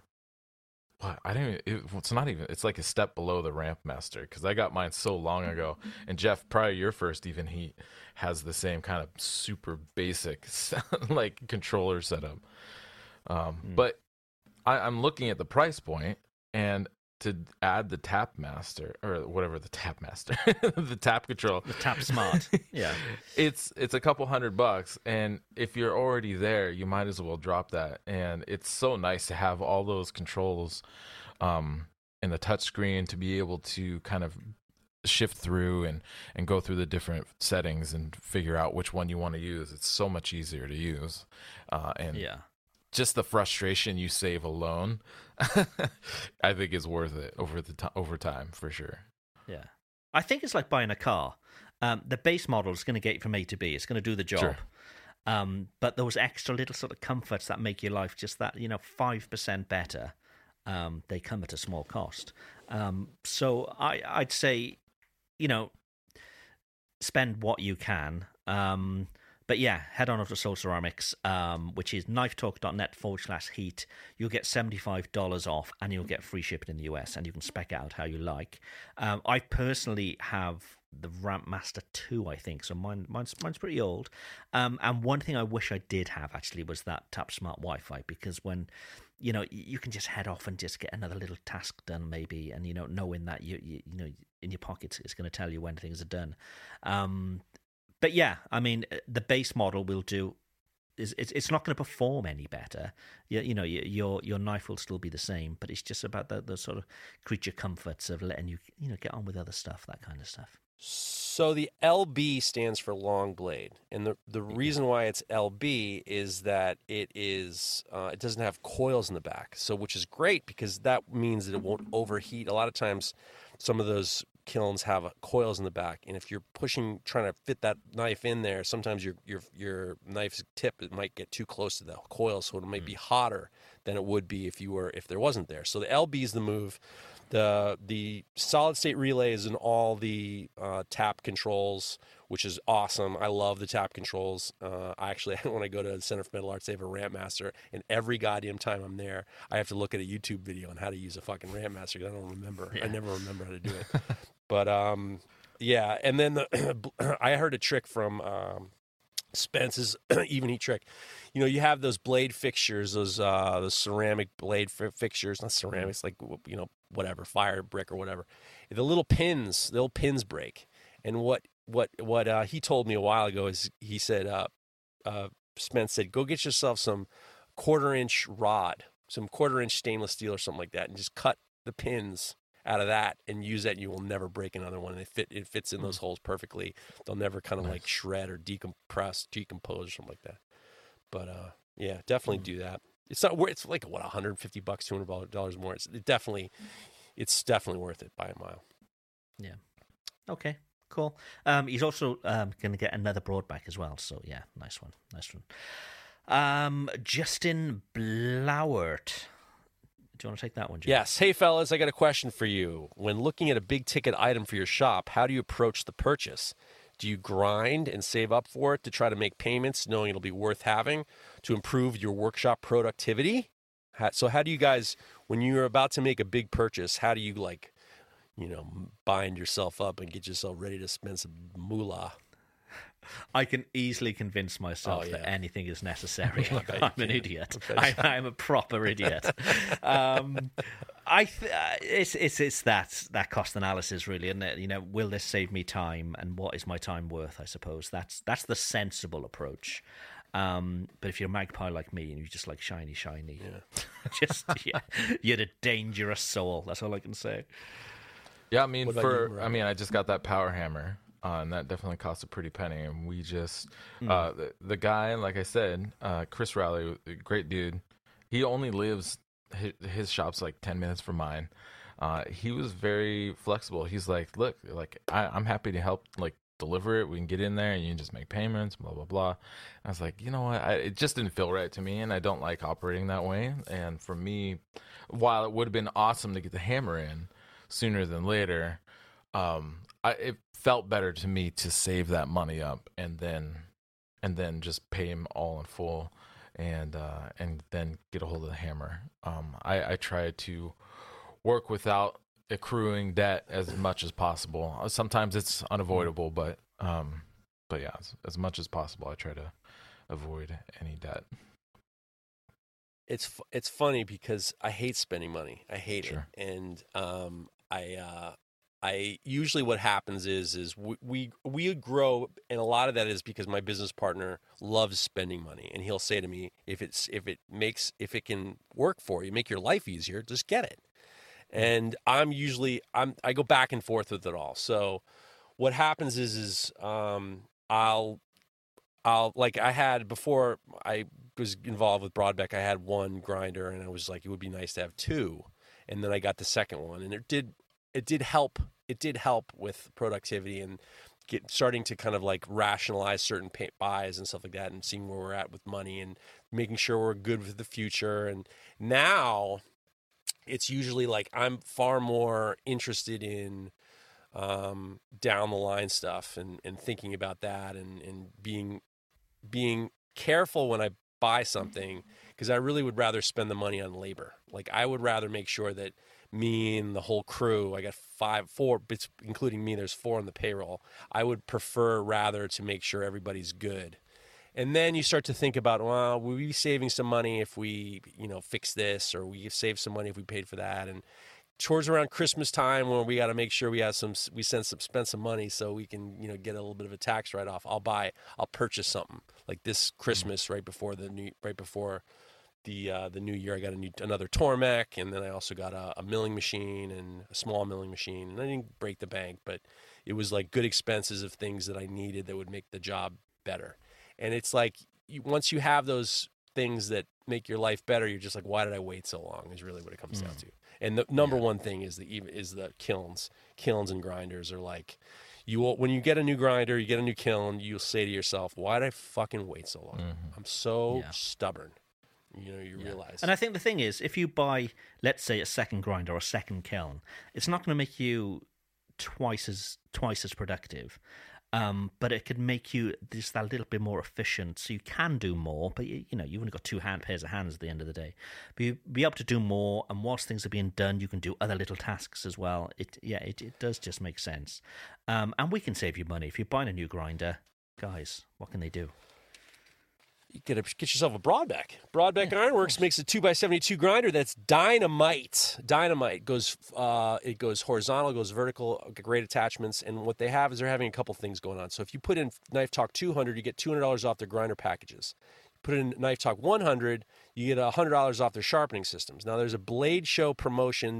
it's like a step below the Ramp Master because I got mine so long ago. And Jeff, probably your first even heat has the same kind of super basic like controller setup. But I'm looking at the price point, and to add the Tap Master or whatever the Tap Master, the Tap Control, the Tap Smart, it's a couple $100, and if you're already there, you might as well drop that. And it's so nice to have all those controls in the touchscreen to be able to kind of shift through and go through the different settings and figure out which one you want to use. It's so much easier to use, just the frustration you save alone, I think is worth it over time for sure. Yeah, I think it's like buying a car. The base model is going to get you from A to B. It's going to do the job. Sure. But those extra little sort of comforts that make your life just that 5% better, they come at a small cost. So I'd say, spend what you can. But yeah, head on over to Soul Ceramics, which is knifetalk.net/heat. You'll get $75 off, and you'll get free shipping in the US, and you can spec it out how you like. I personally have the Ramp Master 2, I think, so mine's pretty old. And one thing I wish I did have, actually, was that Tap Smart Wi-Fi, because when, you can just head off and just get another little task done, maybe, and, knowing that, you in your pocket, it's going to tell you when things are done. But yeah, I mean, the base model will do. It's not going to perform any better. Your knife will still be the same, but it's just about the sort of creature comforts of letting you get on with other stuff, that kind of stuff. So the LB stands for long blade, and the reason why it's LB is that it doesn't have coils in the back, so which is great because that means that it won't overheat. A lot of times, some of those kilns have coils in the back, and if you're trying to fit that knife in there, sometimes your knife's tip, it might get too close to the coil, so it might be hotter than it would be if there wasn't there. So the LB is the move. The solid state relay is in all the tap controls, which is awesome. I love the tap controls. When I go to the Center for Metal Arts, they have a Ramp Master, and every goddamn time I'm there, I have to look at a YouTube video on how to use a fucking Ramp Master because I don't remember. Yeah. I never remember how to do it. But and then I heard a trick from Spence's even heat trick. You have those blade fixtures, those ceramic blade fixtures, not ceramics, like whatever, fire brick or whatever. The little pins break. And what he told me a while ago is he said, Spence said, go get yourself some 1/4-inch rod, some 1/4-inch stainless steel or something like that, and just cut the pins out of that and use that, and you will never break another one. And it fits in those holes perfectly. They'll never kind of like shred or decompose or something like that. But yeah, definitely do that. It's not. It's like what, $150, $200 more. It's definitely worth it by a mile. Yeah. Okay. Cool. He's also going to get another Broadback as well. So yeah, nice one. Justin Blauert. Do you want to take that one, Jim? Yes. Hey, fellas, I got a question for you. When looking at a big ticket item for your shop, how do you approach the purchase? Do you grind and save up for it to try to make payments, knowing it'll be worth having to improve your workshop productivity? So how do you guys, when you're about to make a big purchase, how do you bind yourself up and get yourself ready to spend some moolah? I can easily convince myself that anything is necessary. I'm an idiot. I'm a proper idiot. It's that cost analysis, really, isn't it? Will this save me time, and what is my time worth? I suppose that's the sensible approach. But if you're a magpie like me and you just like shiny, you're a dangerous soul. That's all I can say. Yeah, I mean, I just got that power hammer. And that definitely cost a pretty penny. And we just, the guy, like I said, Chris Rowley, great dude. He only lives, his shop's like 10 minutes from mine. He was very flexible. He's like, look, like I'm happy to help, like deliver it. We can get in there and you can just make payments, blah, blah, blah. And I was like, you know what? It just didn't feel right to me. And I don't like operating that way. And for me, while it would have been awesome to get the hammer in sooner than later, it felt better to me to save that money up and then just pay him all in full and then get a hold of the hammer. I try to work without accruing debt as much as possible. Sometimes it's unavoidable, but yeah, as much as possible, I try to avoid any debt. It's funny because I hate spending money. I hate it, and I usually what happens is we grow, and a lot of that is because my business partner loves spending money, and he'll say to me, if it can work for you, make your life easier, just get it. And I go back and forth with it all. So what happens is I'll like I had before I was involved with Broadbeck, I had one grinder, and I was like, it would be nice to have two, and then I got the second one, and it did help. It did help with productivity and starting to kind of like rationalize certain buys and stuff like that, and seeing where we're at with money and making sure we're good with the future. And now it's usually like I'm far more interested in down the line stuff and thinking about that and being careful when I buy something, because I really would rather spend the money on labor. Like I would rather make sure that me and the whole crew, I got four, including me, there's 4 on the payroll. I would prefer rather to make sure everybody's good. And then you start to think about, well, will we be saving some money if we, fix this, or we save some money if we paid for that? And towards around Christmas time, when we got to make sure we spend some money so we can, get a little bit of a tax write-off. I'll purchase something like this Christmas right before the new year. I got another Tormek, and then I also got a milling machine and a small milling machine. And I didn't break the bank, but it was like good expenses of things that I needed that would make the job better. And it's like once you have those things that make your life better, you're just like, why did I wait so long? Is really what it comes down to. And the number one thing is the kilns. Kilns and grinders are like, when you get a new grinder, you get a new kiln, you'll say to yourself, why did I fucking wait so long? I'm so stubborn. You realize. And I think the thing is, if you buy, let's say, a second grinder or a second kiln, it's not going to make you twice as productive. But it could make you just that little bit more efficient, so you can do more. But you've only got 2 pairs of hands at the end of the day. But you'll be able to do more, and whilst things are being done, you can do other little tasks as well. It does just make sense. And we can save you money if you're buying a new grinder, guys. What can they do? You get yourself a Broadbeck. Broadbeck Ironworks makes a 2x72 grinder that's dynamite. Dynamite goes horizontal, goes vertical, great attachments. And what they have is they're having a couple things going on. So if you put in Knife Talk 200, you get $200 off their grinder packages. You put in Knife Talk 100, you get $100 off their sharpening systems. Now there's a Blade Show promotion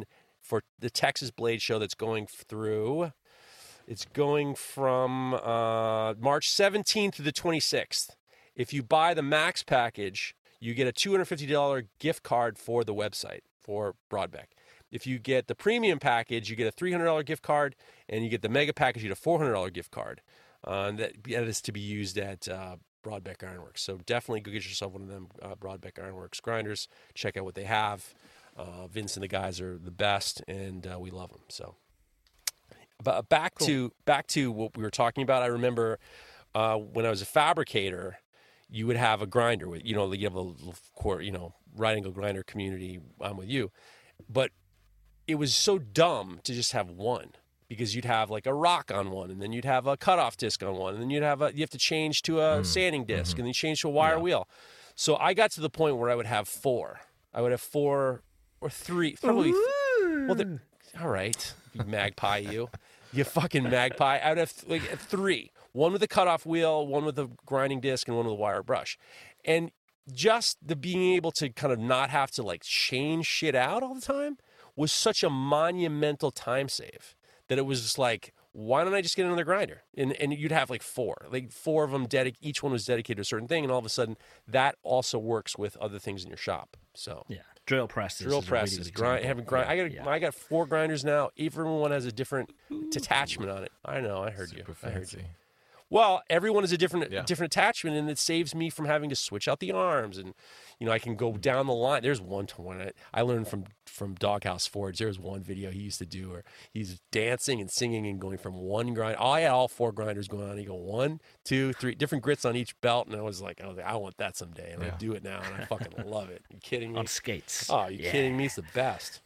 for the Texas Blade Show that's going through. It's going from March 17th to the 26th. If you buy the Max package, you get a $250 gift card for the website for Broadbeck. If you get the premium package, you get a $300 gift card, and you get the mega package, you get a $400 gift card. That is to be used at Broadbeck Ironworks. So definitely go get yourself one of them Broadbeck Ironworks grinders. Check out what they have. Vince and the guys are the best, and we love them. So, but back to what we were talking about. I remember when I was a fabricator, you would have a grinder with, you have a little, right angle grinder community. I'm with you, but it was so dumb to just have one, because you'd have like a rock on one, and then you'd have a cutoff disc on one, and then you have to change to a sanding disc, and then change to a wire wheel. So I got to the point where I would have four. I would have 4 or 3, probably. Well, all right, you magpie, you fucking magpie. I would have like 3. One with a cutoff wheel, one with a grinding disc, and one with a wire brush. And just the being able to kind of not have to like change shit out all the time was such a monumental time save that it was just like, why don't I just get another grinder? And you'd have like 4 of them, each one was dedicated to a certain thing, and all of a sudden that also works with other things in your shop. So yeah, drill presses, I got 4 grinders now. Everyone has a different attachment on it. I know, I heard Super you. Fancy. I heard you. Well, everyone is a different attachment, and it saves me from having to switch out the arms, and I can go down the line. There's one I learned from Doghouse Forge. There's one video he used to do where he's dancing and singing and going from one grind. I had all 4 grinders going on. He go 1, 2, 3 different grits on each belt, and I was like, I want that someday, and I do it now, and I fucking love it. You kidding me? On skates. Oh, you kidding me? It's the best.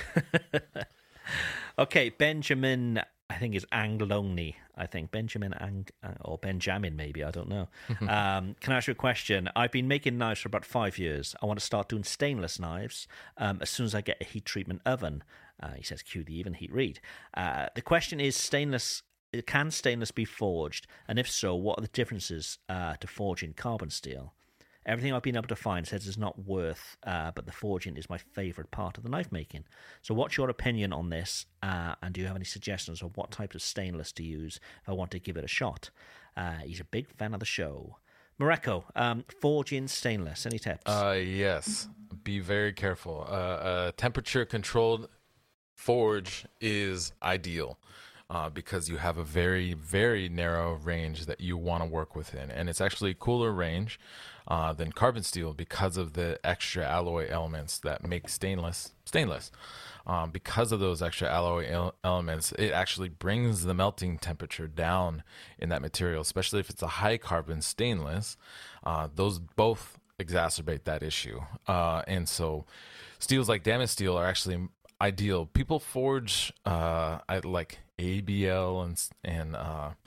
Okay, Benjamin. I think is Angloni. Or Benjamin, maybe. I don't know. Can I ask you a question? I've been making knives for about 5 years. I want to start doing stainless knives as soon as I get a heat treatment oven. He says, cue the even heat read. The question is, can stainless be forged? And if so, what are the differences to forging carbon steel? Everything I've been able to find says it's not worth, but the forging is my favourite part of the knife making. So what's your opinion on this? And do you have any suggestions on what type of stainless to use if I want to give it a shot? He's a big fan of the show. Mareko, forging stainless, any tips? Yes. Be very careful. Temperature-controlled forge is ideal. Because you have a very, very narrow range that you want to work within. And it's actually a cooler range than carbon steel because of the extra alloy elements that make stainless. Because of those extra alloy elements, it actually brings the melting temperature down in that material, especially if it's a high carbon stainless. Those both exacerbate that issue. And so steels like Damascus steel are actually ideal. People forge like ABL and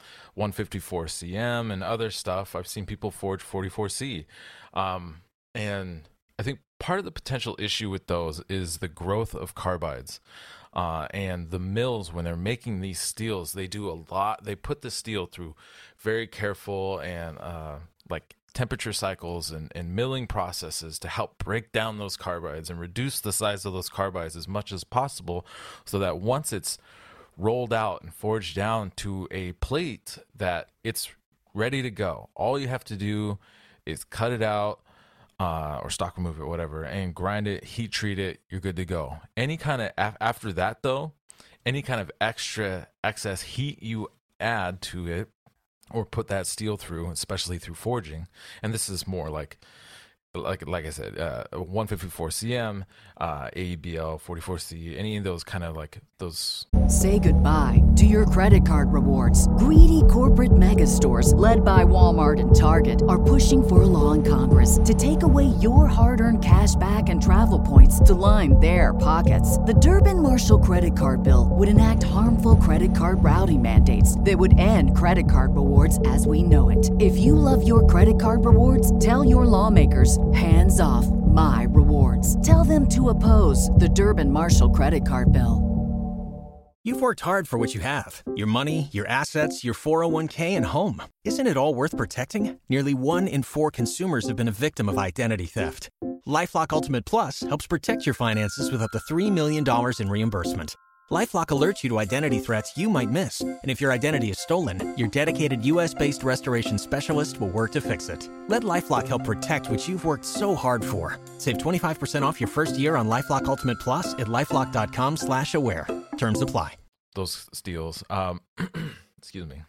154CM and other stuff. I've seen people forge 44C. And I think part of the potential issue with those is the growth of carbides. And the mills, when they're making these steels, they do a lot. They put the steel through very careful and like temperature cycles and milling processes to help break down those carbides and reduce the size of those carbides as much as possible, so that once it's rolled out and forged down to a plate, that it's ready to go. All you have to do is cut it out or stock remove it, whatever, and grind it, heat treat it, you're good to go. Any kind of after that though, any kind of excess heat you add to it or put that steel through, especially through forging, and this is more like I said, 154CM, ABL, 44C, any of those kind of like those. Say goodbye to your credit card rewards. Greedy corporate mega stores, led by Walmart and Target, are pushing for a law in Congress to take away your hard-earned cash back and travel points to line their pockets. The Durbin-Marshall credit card bill would enact harmful credit card routing mandates that would end credit card rewards as we know it. If you love your credit card rewards, tell your lawmakers, hands off my rewards. Tell them to oppose the Durbin-Marshall credit card bill. You've worked hard for what you have. Your money, your assets, your 401k, and home. Isn't it all worth protecting? Nearly 1 in 4 consumers have been a victim of identity theft. LifeLock Ultimate Plus helps protect your finances with up to $3 million in reimbursement. LifeLock alerts you to identity threats you might miss. And if your identity is stolen, your dedicated U.S.-based restoration specialist will work to fix it. Let LifeLock help protect what you've worked so hard for. Save 25% off your first year on LifeLock Ultimate Plus at LifeLock.com/aware. Terms apply. Those steels, excuse me,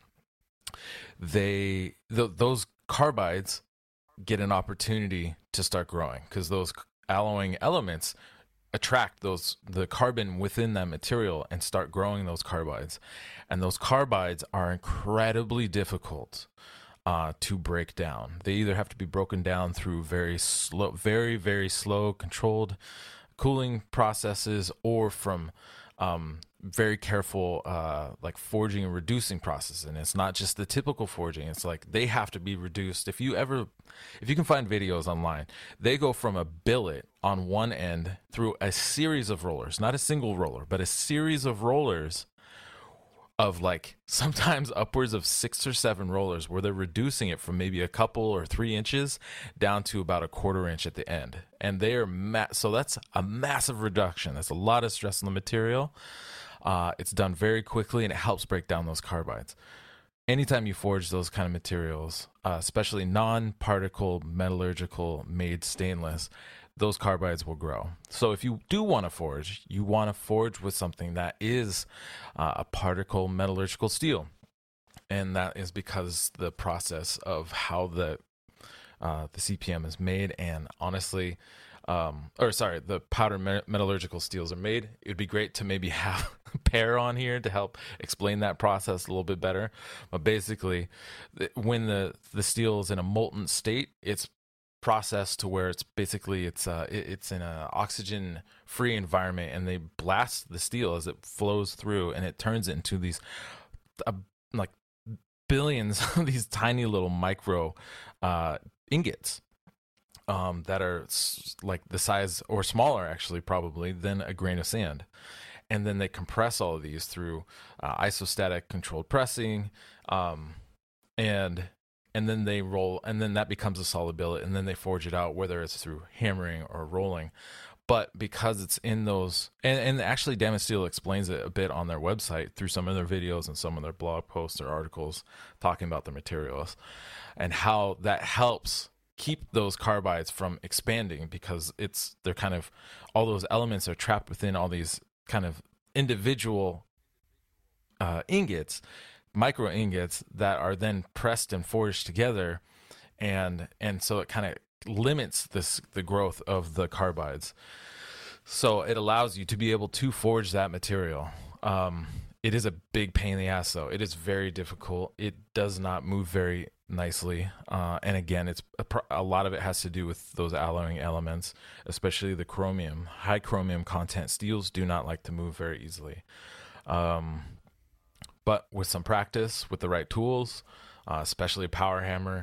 those carbides get an opportunity to start growing because those alloying elements attract the carbon within that material and start growing those carbides. And those carbides are incredibly difficult to break down. They either have to be broken down through very, very slow controlled cooling processes or from very careful like forging and reducing process. And it's not just the typical forging. It's like they have to be reduced. If you can find videos online, they go from a billet on one end through a series of rollers, not a single roller, but a series of rollers of like sometimes upwards of 6 or 7 rollers where they're reducing it from maybe a couple or 3 inches down to about a 1/4 inch at the end. And they are so that's a massive reduction. That's a lot of stress on the material. It's done very quickly and it helps break down those carbides. Anytime you forge those kind of materials, especially non-particle metallurgical made stainless, those carbides will grow. So if you do want to forge, you want to forge with something that is a particle metallurgical steel. And that is because the process of how the CPM is made, and honestly, the powder metallurgical steels are made. It would be great to maybe have Per on here to help explain that process a little bit better. But basically, when the steel is in a molten state, it's processed to where it's in an oxygen free environment, and they blast the steel as it flows through, and it turns it into these like billions of these tiny little micro ingots that are like the size or smaller actually probably than a grain of sand. And then they compress all of these through isostatic controlled pressing, and then they roll, and then that becomes a solid billet, and then they forge it out, whether it's through hammering or rolling. But because it's in those, and actually Damasteel explains it a bit on their website through some of their videos and some of their blog posts or articles talking about the materials and how that helps keep those carbides from expanding, because they're kind of, all those elements are trapped within all these kind of individual ingots, micro ingots that are then pressed and forged together, and so it kind of limits the growth of the carbides. So it allows you to be able to forge that material. It is a big pain in the ass, though. It is very difficult. It does not move very nicely, and again, it's a lot of it has to do with those alloying elements, especially the chromium. High chromium content steels do not like to move very easily. But with some practice, with the right tools, especially a power hammer,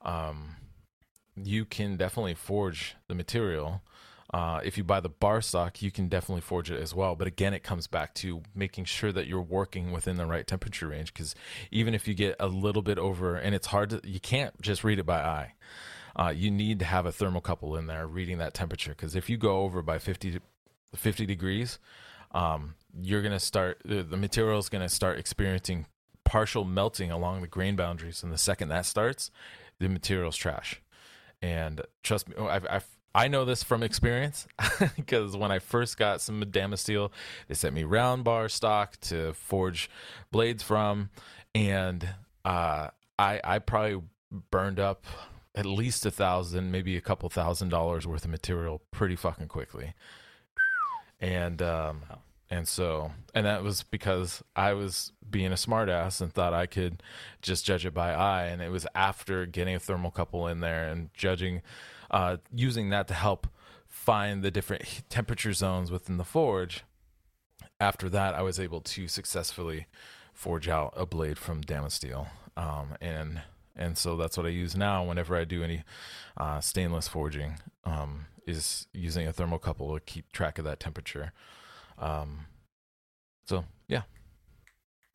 you can definitely forge the material. If you buy the bar stock, you can definitely forge it as well. But again, it comes back to making sure that you're working within the right temperature range, because even if you get a little bit over, and it's hard you can't just read it by eye. You need to have a thermocouple in there reading that temperature, because if you go over by 50 degrees, you're going to start, the material is going to start experiencing partial melting along the grain boundaries. And the second that starts, the material's trash. And trust me, I know this from experience, because when I first got some Damasteel, they sent me round bar stock to forge blades from, and I probably burned up at least $1,000, maybe a couple $1,000 worth of material pretty fucking quickly. And that was because I was being a smartass and thought I could just judge it by eye, and it was after getting a thermocouple in there and judging. Using that to help find the different temperature zones within the forge. After that, I was able to successfully forge out a blade from Damasteel. And so that's what I use now whenever I do any stainless forging, is using a thermocouple to keep track of that temperature. So, yeah.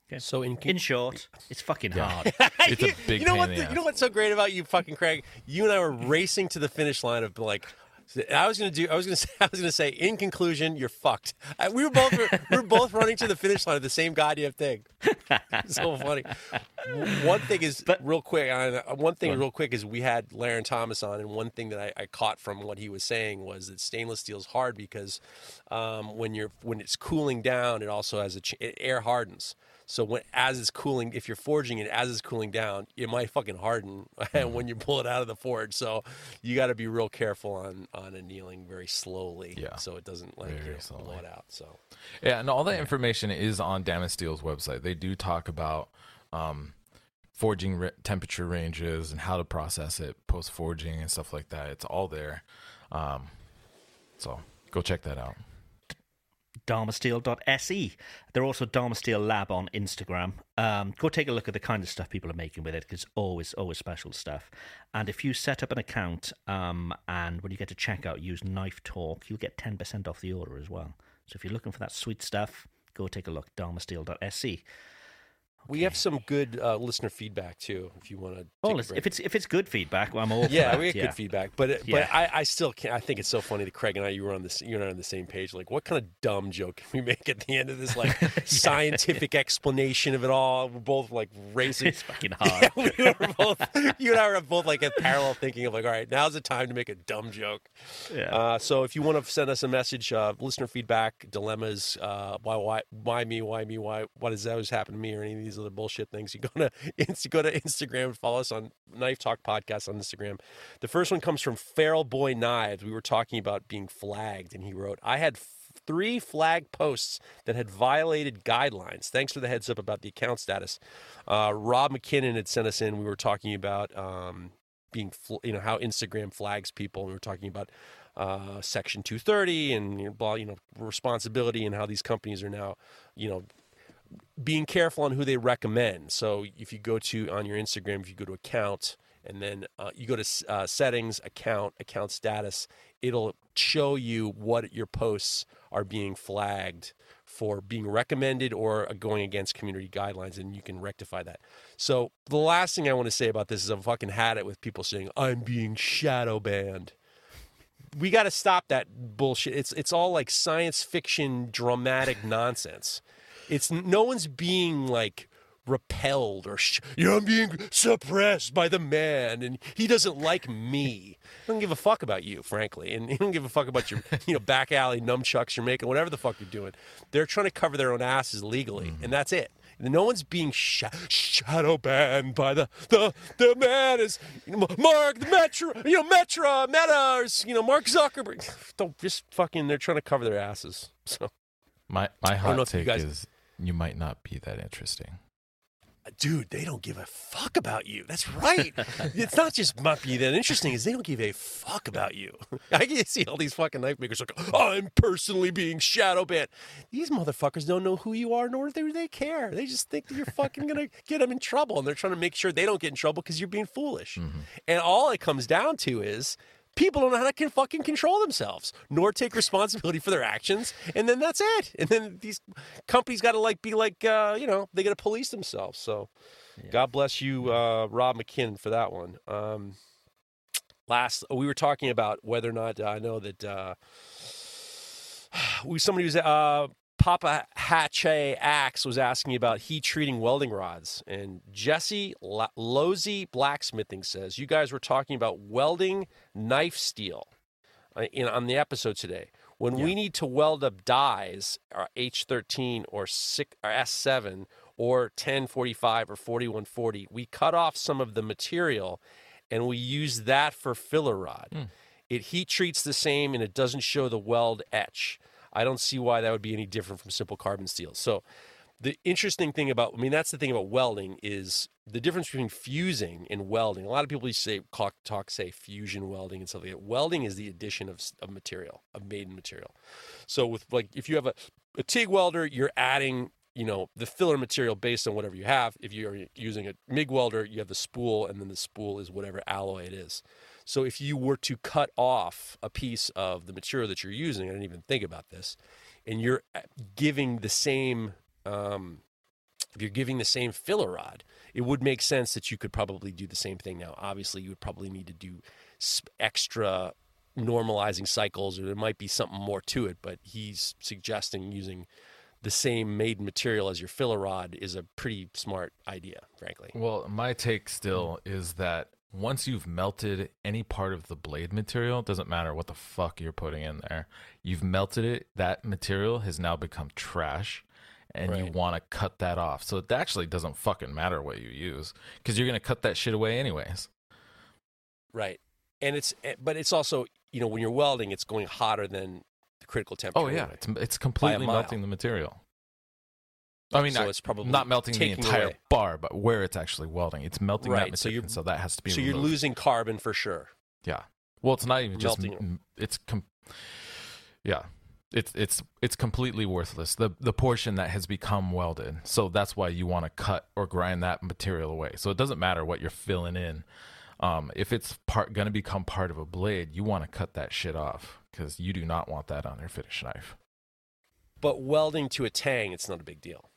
Okay. So in short, it's fucking hard. It's a big you know pain what? in the ass. You know what's so great about you, fucking Craig? You and I were racing to the finish line of like. I was gonna say. In conclusion, you're fucked. We were both running to the finish line of the same goddamn thing. It's so funny. One thing is real quick. Real quick is we had Laren Thomas on, and one thing that I caught from what he was saying was that stainless steel is hard because when it's cooling down, it also has it air hardens. So as it's cooling, if you're forging it as it's cooling down, it might fucking harden when you pull it out of the forge. So you got to be real careful on annealing very slowly, so it doesn't blow it out. So and all that information is on Damascene's Steel's website. They do talk about forging temperature ranges and how to process it post forging and stuff like that. It's all there. So go check that out. Damasteel.se. They're also Damasteel Lab on Instagram. Go take a look at the kind of stuff people are making with it, because it's always special stuff. And if you set up an account and when you get to checkout, use Knife Talk, you'll get 10% off the order as well. So if you're looking for that sweet stuff, go take a look. Damasteel.se. We have some good listener feedback too. If you want to, if it's good feedback, I'm all for yeah, that. we get good feedback. But I still can't. I think it's so funny that Craig and I you're on the same page. Like, what kind of dumb joke can we make at the end of this like scientific explanation of it all? We're both like racing. It's fucking hard. Yeah, you and I were both like at parallel thinking of like, all right, now's the time to make a dumb joke. Yeah. So if you want to send us a message, listener feedback, dilemmas, why me, why does that always happen to me, or any of these other bullshit things, you go to Instagram and follow us on Knife Talk Podcast on Instagram. The first one comes from Feral Boy Knives. We were talking about being flagged, and he wrote, I had 3 flag posts that had violated guidelines. Thanks for the heads up about the account status. Rob McKinnon had sent us in. We were talking about being, how Instagram flags people. And we were talking about Section 230 and responsibility, and how these companies are now, being careful on who they recommend. So if you go to, on your Instagram, if you go to account and then you go to settings, account status, it'll show you what your posts are being flagged for being recommended or going against community guidelines, and you can rectify that. So the last thing I want to say about this is I've fucking had it with people saying, I'm being shadow banned. We got to stop that bullshit. It's all like science fiction dramatic nonsense. It's no one's being like repelled or I'm being suppressed by the man and he doesn't like me. He doesn't give a fuck about you, frankly, and he don't give a fuck about your back alley nunchucks you're making, whatever the fuck you're doing. They're trying to cover their own asses legally, and that's it. No one's being shadow banned by the man is Mark, the Metro, Meta, Mark Zuckerberg. Don't just fucking. They're trying to cover their asses. So my hot take is you might not be that interesting. Dude, they don't give a fuck about you. That's right. It's not just might be that interesting, is they don't give a fuck about you. I can see all these fucking knife makers like, I'm personally being shadow banned. These motherfuckers don't know who you are, nor do they care. They just think that you're fucking going to get them in trouble, and they're trying to make sure they don't get in trouble because you're being foolish. Mm-hmm. And all it comes down to is people don't know how to fucking control themselves, nor take responsibility for their actions, and then that's it. And then these companies got to be like, they got to police themselves. So, God bless you, Rob McKinnon, for that one. We were talking about whether or not I know that somebody was Papa Hatche Axe was asking about heat treating welding rods, and Jesse Losey Blacksmithing says you guys were talking about welding knife steel on the episode today. When we need to weld up dies, H13 or S7 or 1045 or 4140, we cut off some of the material and we use that for filler rod. It heat treats the same and it doesn't show the weld etch. I don't see why that would be any different from simple carbon steel. So the interesting thing that's the thing about welding is the difference between fusing and welding. A lot of people say fusion welding and stuff like that. Welding is the addition of material, of maiden material. So with if you have a TIG welder, you're adding, the filler material based on whatever you have. If you're using a MIG welder, you have the spool, and then the spool is whatever alloy it is. So if you were to cut off a piece of the material that you're using, I didn't even think about this, and you're giving the same if you're giving the same filler rod, it would make sense that you could probably do the same thing. Now, obviously, you would probably need to do extra normalizing cycles, or there might be something more to it, but he's suggesting using the same made material as your filler rod is a pretty smart idea, frankly. Well, my take still is that once you've melted any part of the blade material, it doesn't matter what the fuck you're putting in there. You've melted it, that material has now become trash, and you want to cut that off. So it actually doesn't fucking matter what you use, because you're going to cut that shit away anyways. Right. And it's also, you know, when you're welding, it's going hotter than the critical temperature. Oh, yeah. It's completely melting the material. I mean, so it's probably not melting the entire bar, but where it's actually welding. It's melting that material, so that has to be removed. You're losing carbon for sure. Yeah. Well, it's not even just melting. It's completely worthless. The portion that has become welded. So that's why you want to cut or grind that material away. So it doesn't matter what you're filling in. If it's going to become part of a blade, you want to cut that shit off, because you do not want that on your finish knife. But welding to a tang, it's not a big deal.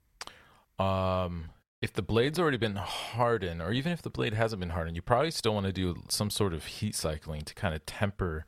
If the blade's already been hardened, or even if the blade hasn't been hardened, you probably still want to do some sort of heat cycling to kind of temper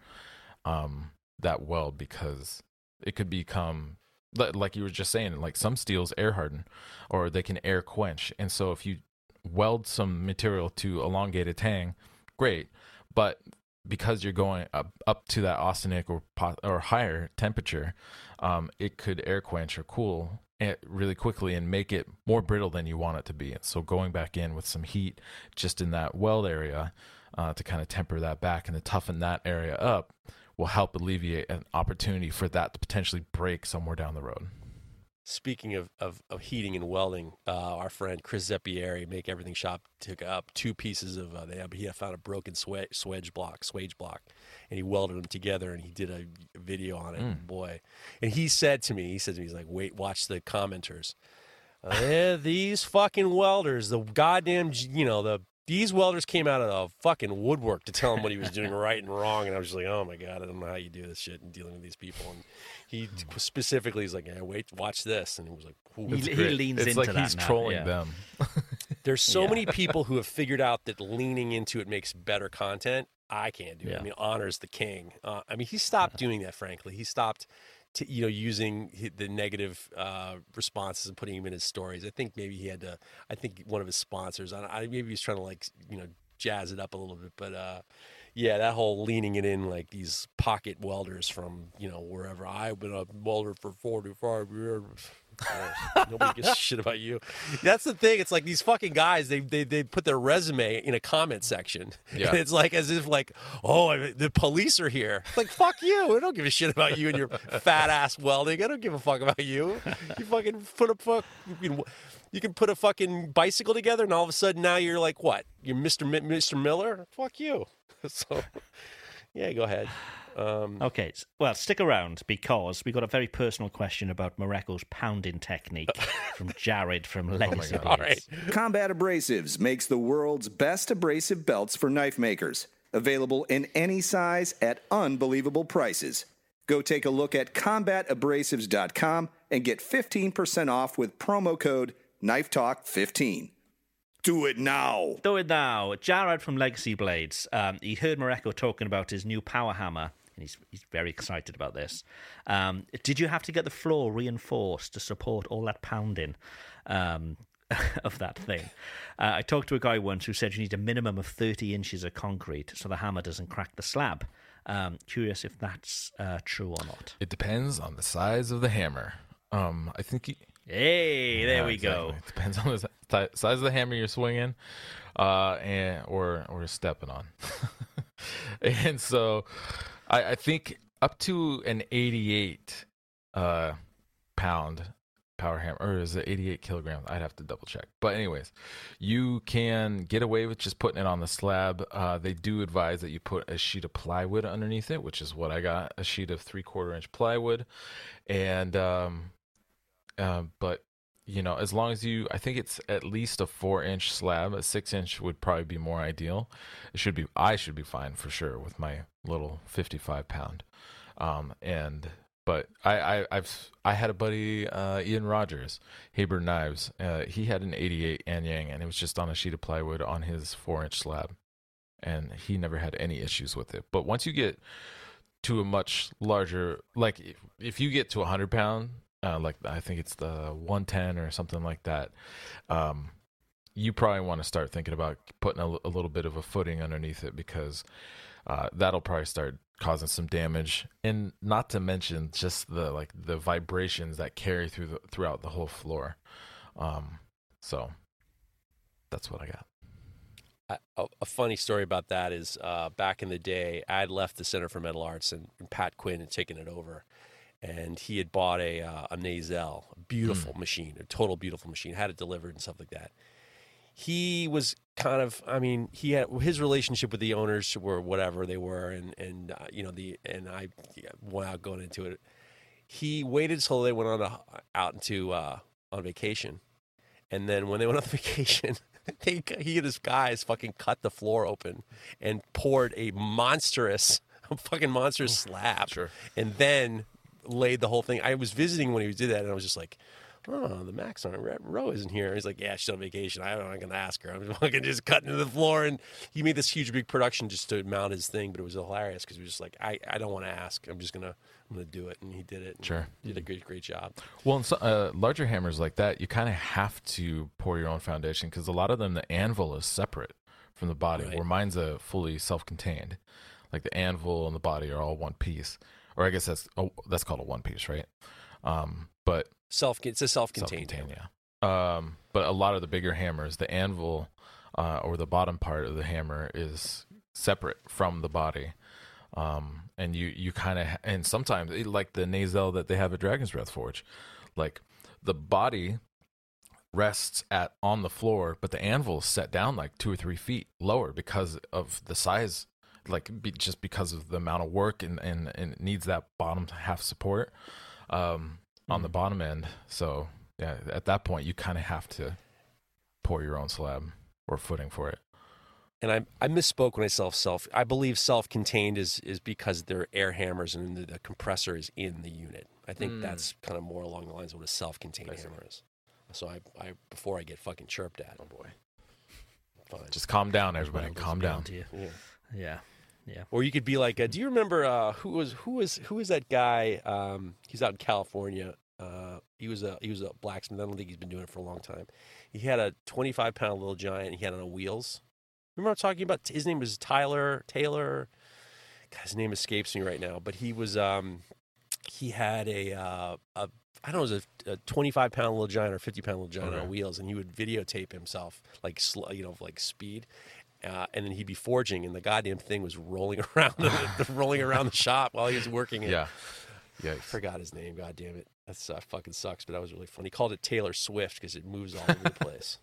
that weld, because it could become, like you were just saying, like some steels air harden, or they can air quench. And so if you weld some material to elongate a tang, great, but because you're going up to that austenitic or higher temperature, it could air quench or cool it really quickly and make it more brittle than you want it to be. So going back in with some heat just in that weld area to kind of temper that back and to toughen that area up will help alleviate an opportunity for that to potentially break somewhere down the road. Speaking of heating and welding, our friend Chris Zeppieri, Make Everything Shop, took up two pieces of he found a broken swage block, and he welded them together, and he did a video on it. Boy, and he said to me, he's like, wait, watch the commenters. These fucking welders, the goddamn, these welders came out of the fucking woodwork to tell him what he was doing right and wrong. And I was just like, oh my God, I don't know how you do this shit and dealing with these people. And he specifically is like, yeah, wait, watch this. And he was like, he leans into like that. He's trolling them. There's so many people who have figured out that leaning into it makes better content. I can't do it. I mean, Honor's the king. He stopped doing that, frankly. He stopped using the negative responses and putting him in his stories. I think maybe he had to. I think one of his sponsors. Maybe he's trying to jazz it up a little bit. But yeah, that whole leaning it in like these pocket welders from wherever. I've been a welder for 45 years. Nobody gives a shit about you. That's the thing. It's like these fucking guys. They put their resume in a comment section. Yeah. And it's like as if the police are here. It's like fuck you. I don't give a shit about you and your fat ass welding. I don't give a fuck about you. You fucking you can put a fucking bicycle together, and all of a sudden now you're like what? You're Mr. Miller. Fuck you. So yeah, go ahead. Okay, well, stick around because we got a very personal question about Mareko's pounding technique from Jared from Legacy Blades. Right. Combat Abrasives makes the world's best abrasive belts for knife makers. Available in any size at unbelievable prices. Go take a look at combatabrasives.com and get 15% off with promo code KNIFETALK15. Do it now. Do it now. Jared from Legacy Blades. He heard Mareko talking about his new power hammer, and he's very excited about this. Did you have to get the floor reinforced to support all that pounding of that thing? I talked to a guy once who said you need a minimum of 30 inches of concrete so the hammer doesn't crack the slab. Curious if that's true or not. It depends on the size of the hammer. I think... Hey, there we go. It depends on the size of the hammer you're swinging, or stepping on. And so, I think up to an 88 pound power hammer, or is it 88 kilograms? I'd have to double check. But anyways, you can get away with just putting it on the slab. They do advise that you put a sheet of plywood underneath it, which is what I got, a sheet of 3/4 inch plywood, and but as long as I think it's at least a 4-inch slab. A 6-inch would probably be more ideal. I should be fine for sure with my little 55 pound. And But I had a buddy, Ian Rogers, Haber Knives. He had an 88 Anyang, and it was just on a sheet of plywood on his 4-inch slab, and he never had any issues with it. But once you get to a much larger, like if you get to 100 pound, like I think it's the 110 or something like that, you probably want to start thinking about putting a little bit of a footing underneath it, because that'll probably start causing some damage, and not to mention just the vibrations that carry throughout the whole floor. So that's what I got. A funny story about that is back in the day, I had left the Center for Metal Arts, and Pat Quinn had taken it over, and he had bought a Nazel, a beautiful machine, a total beautiful machine, had it delivered and stuff like that. He was kind of, I mean, he had his relationship with the owners were whatever they were, and I without going into it, he waited till they went out on vacation, and then when they went on vacation, he and his guys fucking cut the floor open and poured a fucking monstrous slab, Sure. and then laid the whole thing. I was visiting when he did that, and I was just like, oh, the Max on row isn't here. He's like, yeah, she's on vacation. I'm not going to ask her. I'm fucking just cutting to the floor. And he made this huge, big production just to mount his thing, but it was hilarious because he was just like, I don't want to ask. I'm going to do it. And he did it. Sure. He did a great job. Well, in larger hammers like that, you kind of have to pour your own foundation, because a lot of them, the anvil is separate from the body, Right. where mine's a fully self-contained. Like the anvil and the body are all one piece. Or I guess that's called a one piece, right? But It's a self-contained. Yeah. But a lot of the bigger hammers, the anvil or the bottom part of the hammer is separate from the body. And you kind of, and sometimes, like the Nazel that they have at Dragon's Breath Forge, like the body rests on the floor, but the anvil is set down like 2 or 3 feet lower because of the size, just because of the amount of work, and it needs that bottom half support. On the bottom end. So yeah, at that point you kind of have to pour your own slab or footing for it. And I misspoke when I believe self-contained is because they're air hammers and the compressor is in the unit. I think that's kind of more along the lines of what a self-contained hammer is. So I before I get fucking chirped at. Oh boy. Fine. Just calm down, everybody. Calm down. Yeah. Yeah. Or you could be like, do you remember who was that guy? He's out in California. He was a blacksmith. I don't think he's been doing it for a long time. He had a 25-pound little giant. He had it on wheels. Remember what I'm talking about? His name was Taylor. God, his name escapes me right now. But he was he had I don't know, it was a 25-pound little giant or 50-pound little giant on wheels, and he would videotape himself like speed. And then he'd be forging, and the goddamn thing was rolling around the shop while he was working it. Yeah. I forgot his name. God damn it. That fucking sucks, but that was really funny. He called it Taylor Swift because it moves all over the place.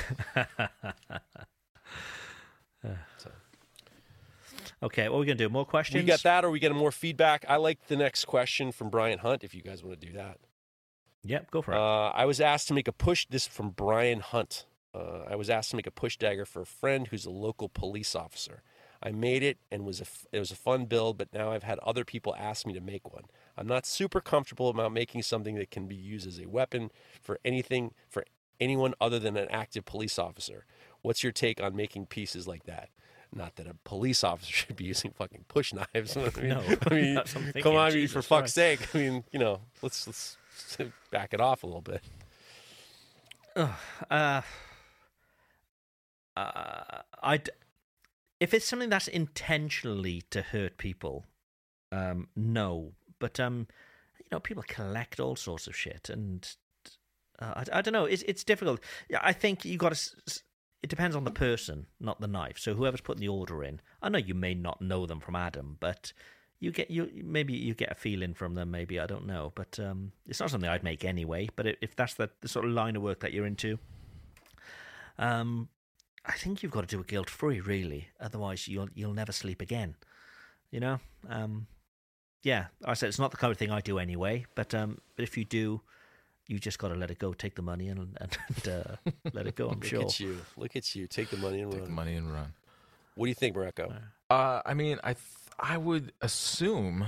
Okay, what are we going to do? More questions? We got that, or we get more feedback? I like the next question from Brian Hunt, if you guys want to do that. Yep, go for it. I was asked to make a push. This from Brian Hunt. I was asked to make a push dagger for a friend who's a local police officer. I made it, and it was a fun build, but now I've had other people ask me to make one. I'm not super comfortable about making something that can be used as a weapon for anyone other than an active police officer. What's your take on making pieces like that? Not that a police officer should be using fucking push knives. No, I mean, that's what I'm thinking. come on, Jesus for fuck's sake. I mean, let's back it off a little bit. If it's something that's intentionally to hurt people, no. But people collect all sorts of shit, and I don't know. It's difficult. I think you got to. It depends on the person, not the knife. So whoever's putting the order in, I know you may not know them from Adam, but maybe you get a feeling from them. Maybe, I don't know, but it's not something I'd make anyway. But if that's the sort of line of work that you're into, I think you've got to do it guilt-free, really. Otherwise, you'll never sleep again. Yeah, I said it's not the kind of thing I do anyway. But if you do, you just got to let it go. Take the money and let it go. I'm sure. Look at you. Take the money and run. Take the money and run. What do you think, Mareko? I mean, I would assume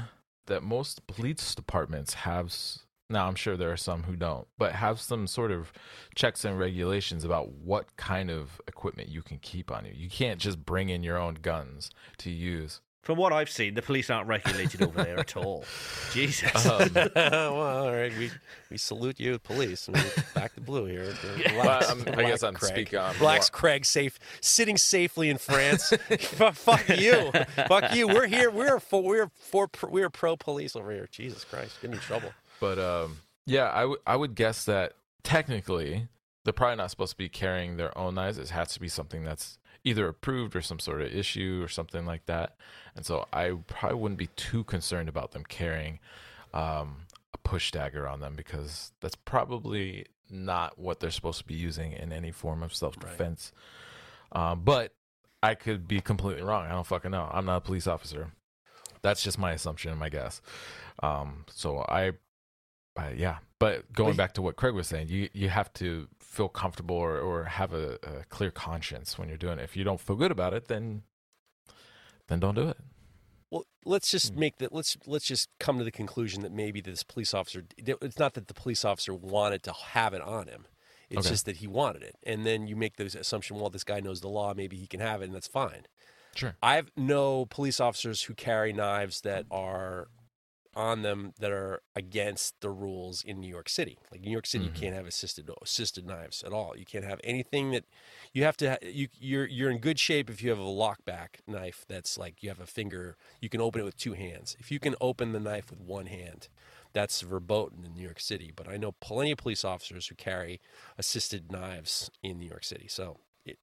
that most police departments have. Now, I'm sure there are some who don't, but have some sort of checks and regulations about what kind of equipment you can keep on you. You can't just bring in your own guns to use. From what I've seen, the police aren't regulated over there at all. Jesus. Well, all right, we salute you, police. I mean, back to blue here. I guess I'm speaking on Black's Craig sitting safely in France. Fuck you, fuck you. We're here. We're pro police over here. Jesus Christ, get me in trouble. But yeah, I would guess that technically they're probably not supposed to be carrying their own knives. It has to be something that's either approved or some sort of issue or something like that. And so I probably wouldn't be too concerned about them carrying a push dagger on them, because that's probably not what they're supposed to be using in any form of self-defense. Right. But I could be completely wrong. I don't fucking know. I'm not a police officer. That's just my assumption and my guess. So yeah. But going back to what Craig was saying, you have to feel comfortable or have a clear conscience when you're doing it. If you don't feel good about it, then don't do it. Well, let's just make that. Let's just come to the conclusion that maybe this police officer. It's not that the police officer wanted to have it on him. It's just that he wanted it, and then you make the assumption, well, this guy knows the law. Maybe he can have it, and that's fine. Sure. I have no police officers who carry knives that are on them that are against the rules in New York City. Like New York City, you can't have assisted knives at all. You can't have anything that you have to. You're in good shape if you have a lockback knife that's like you have a finger. You can open it with two hands. If you can open the knife with one hand, that's verboten in New York City. But I know plenty of police officers who carry assisted knives in New York City. So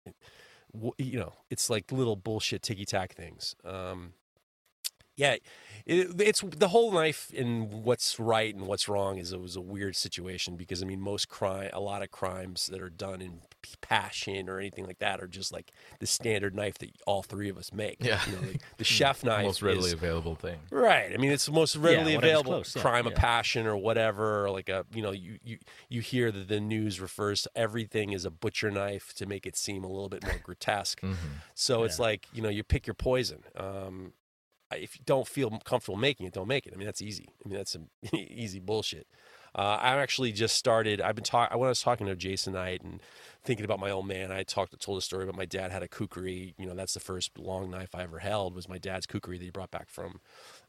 it's like little bullshit ticky-tack things. Yeah, it's the whole knife and what's right and what's wrong it was a weird situation, because I mean a lot of crimes that are done in passion or anything like that are just like the standard knife that all three of us make. Yeah, like the chef knife, most readily available thing. Right. I mean, it's the most readily available crime of Yeah. passion or whatever. Or like you hear that the news refers to everything as a butcher knife to make it seem a little bit more grotesque. So it's like you pick your poison. If you don't feel comfortable making it, don't make it. I mean, that's easy. I mean, that's some easy bullshit. I actually just started. When I was talking to Jason Knight and thinking about my old man, I told a story about my dad had a kukri. That's the first long knife I ever held, was my dad's kukri that he brought back from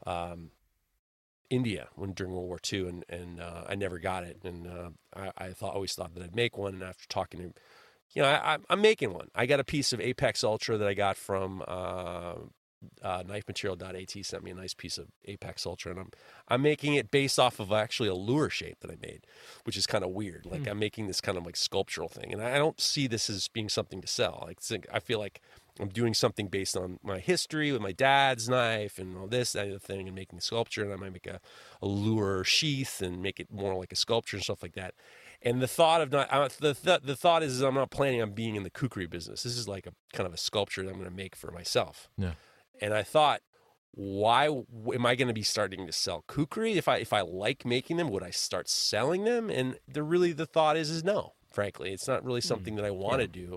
India during World War II, and I never got it. And I always thought that I'd make one. And after talking to I'm making one. I got a piece of Apex Ultra that I got from knifematerial.at sent me a nice piece of Apex Ultra, and I'm making it based off of actually a lure shape that I made, which is kind of weird. Like I'm making this kind of like sculptural thing, and I don't see this as being something to sell. I feel like I'm doing something based on my history with my dad's knife and all this, that, other thing, and making a sculpture, and I might make a lure sheath and make it more like a sculpture and stuff like that. And the thought of the thought is I'm not planning on being in the kukri business. This is like a kind of a sculpture that I'm going to make for myself. Yeah. And I thought, why am I going to be starting to sell kukri? If I like making them, would I start selling them? And the thought is no. Frankly, it's not really something that I want to do.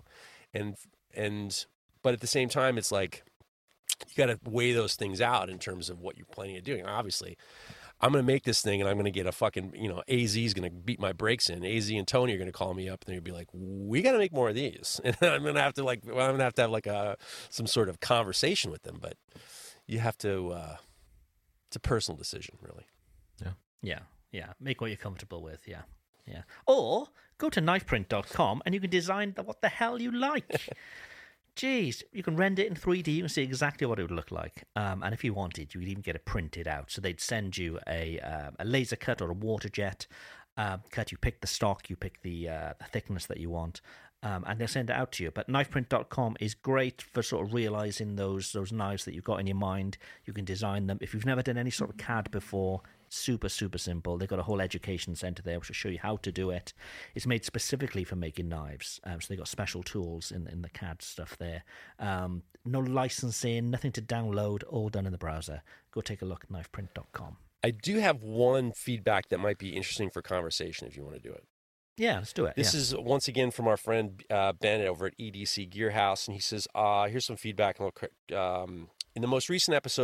But at the same time, it's like you got to weigh those things out in terms of what you're planning on doing. Obviously, I'm going to make this thing and I'm going to get a fucking, AZ is going to beat my brakes in. AZ and Tony are going to call me up and they'll be like, we got to make more of these. And I'm going to have to have some sort of conversation with them. But you have to, it's a personal decision, really. Yeah. Make what you're comfortable with. Yeah. Or go to knifeprint.com and you can design what the hell you like. Jeez, you can render it in 3D. You can see exactly what it would look like. And if you wanted, you could even get it printed out. So they'd send you a laser cut or a water jet cut. You pick the stock, you pick the thickness that you want, and they'll send it out to you. But knifeprint.com is great for sort of realizing those knives that you've got in your mind. You can design them. If you've never done any sort of CAD before, super, super simple. They've got a whole education center there which will show you how to do it. It's made specifically for making knives. So they've got special tools in the CAD stuff there. No licensing, nothing to download, all done in the browser. Go take a look at knifeprint.com. I do have one feedback that might be interesting for conversation if you want to do it. Yeah, let's do it. This is once again from our friend Bennett over at EDC Gear House, and he says, here's some feedback. In the most recent episode,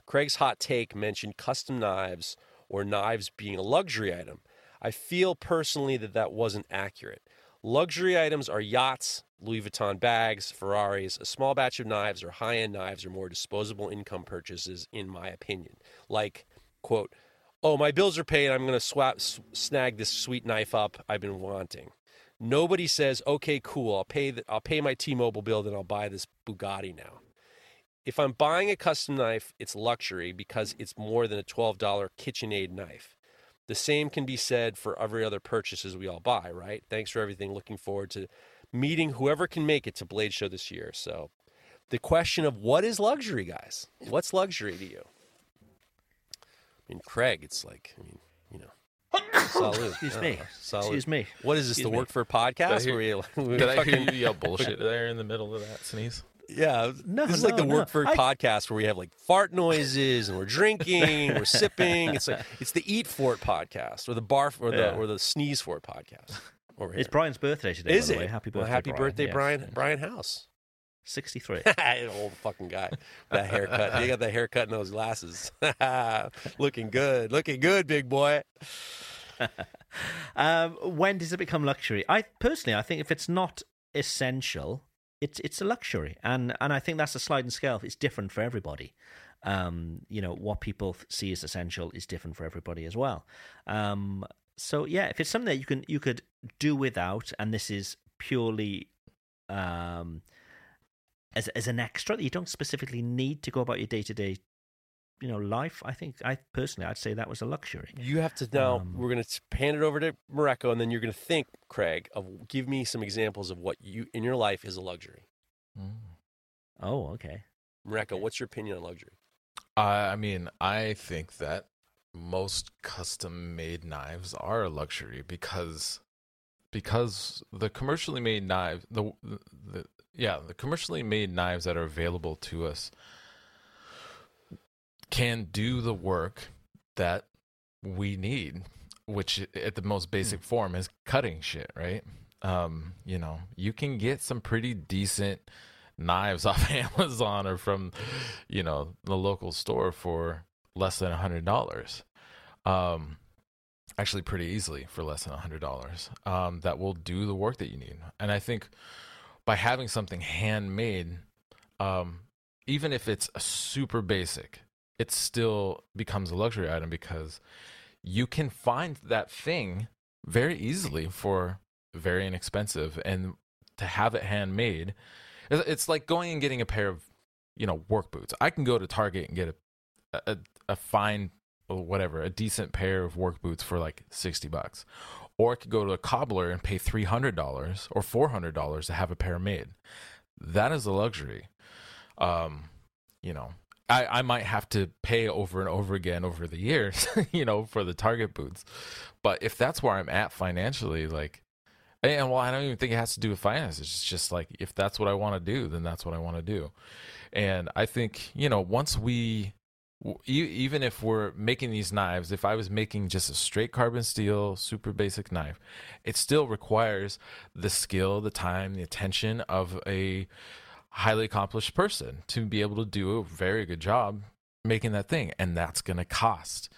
Craig's hot take mentioned custom knives or knives being a luxury item. I feel personally that wasn't accurate. Luxury items are yachts, Louis Vuitton bags, Ferraris. A small batch of knives or high-end knives are more disposable income purchases, in my opinion. Like, quote, oh, my bills are paid. I'm going to snag this sweet knife up I've been wanting. Nobody says, okay, cool. I'll pay my T-Mobile bill, then I'll buy this Bugatti now. If I'm buying a custom knife, it's luxury because it's more than a $12 KitchenAid knife. The same can be said for every other purchases we all buy, right? Thanks for everything. Looking forward to meeting whoever can make it to Blade Show this year. So the question of what is luxury, guys? What's luxury to you? I mean, Craig, it's like, salute. Excuse me. What is this, the Work for a Podcast? Did I hear you yell bullshit there in the middle of that sneeze? Yeah, this is like the Work for Podcast where we have like fart noises and we're drinking, we're sipping. It's the Eat For It podcast or the or the Sneeze For It podcast. It's Brian's birthday today. Is by the it? way. Happy birthday, happy Brian. birthday, Yes. Brian. Brian House. 63. Old fucking guy. That haircut. You got that haircut and those glasses. Looking good, big boy. When does it become luxury? I think if it's not essential, it's a luxury, and I think that's a sliding scale. It's different for everybody. What people see as essential is different for everybody as well. So yeah, if it's something that you could do without, and this is purely as an extra that you don't specifically need to go about your day-to-day life, I'd say that was a luxury. You have to now, we're going to hand it over to Mareko, and then you're going to think, Craig, give me some examples of what you in your life is a luxury. Oh, okay. Mareko, what's your opinion on luxury? I think that most custom-made knives are a luxury because the commercially made knives, the commercially made knives that are available to us can do the work that we need, which at the most basic form is cutting shit, right? You can get some pretty decent knives off Amazon or from, the local store for less than $100. Actually pretty easily for less than $100, that will do the work that you need. And I think by having something handmade, even if it's a super basic, it still becomes a luxury item because you can find that thing very easily for very inexpensive, and to have it handmade, it's like going and getting a pair of, work boots. I can go to Target and get a fine, whatever, a decent pair of work boots for like $60, or I could go to a cobbler and pay $300 or $400 to have a pair made. That is a luxury. I might have to pay over and over again over the years, for the Target boots. But if that's where I'm at financially, I don't even think it has to do with finance. It's just like, if that's what I want to do, then that's what I want to do. And I think, once even if we're making these knives, if I was making just a straight carbon steel, super basic knife, it still requires the skill, the time, the attention of a highly accomplished person to be able to do a very good job making that thing, and that's going to cost.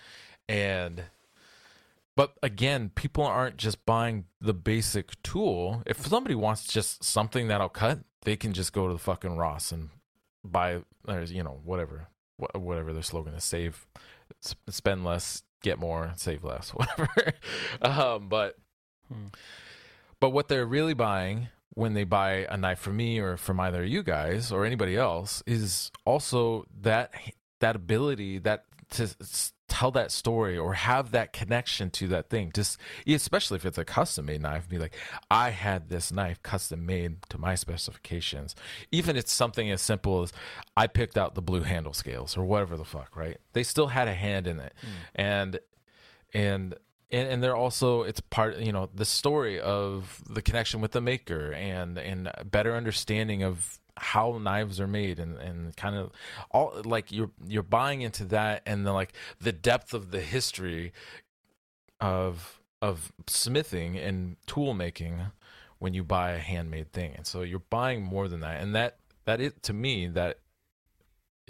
But again, people aren't just buying the basic tool. If somebody wants just something that'll cut, they can just go to the fucking Ross and buy, whatever their slogan is: spend less, get more, save less, whatever. But what they're really buying when they buy a knife from me or from either you guys or anybody else is also that ability that to tell that story or have that connection to that thing. Just especially if it's a custom made knife, be like, I had this knife custom made to my specifications. Even if it's something as simple as I picked out the blue handle scales or whatever the fuck, right? They still had a hand in it. And they're also, it's part, the story of the connection with the maker and a better understanding of how knives are made and kind of all, like, you're buying into that, and the depth of the history of smithing and tool making when you buy a handmade thing. And so you're buying more than that. And that to me, that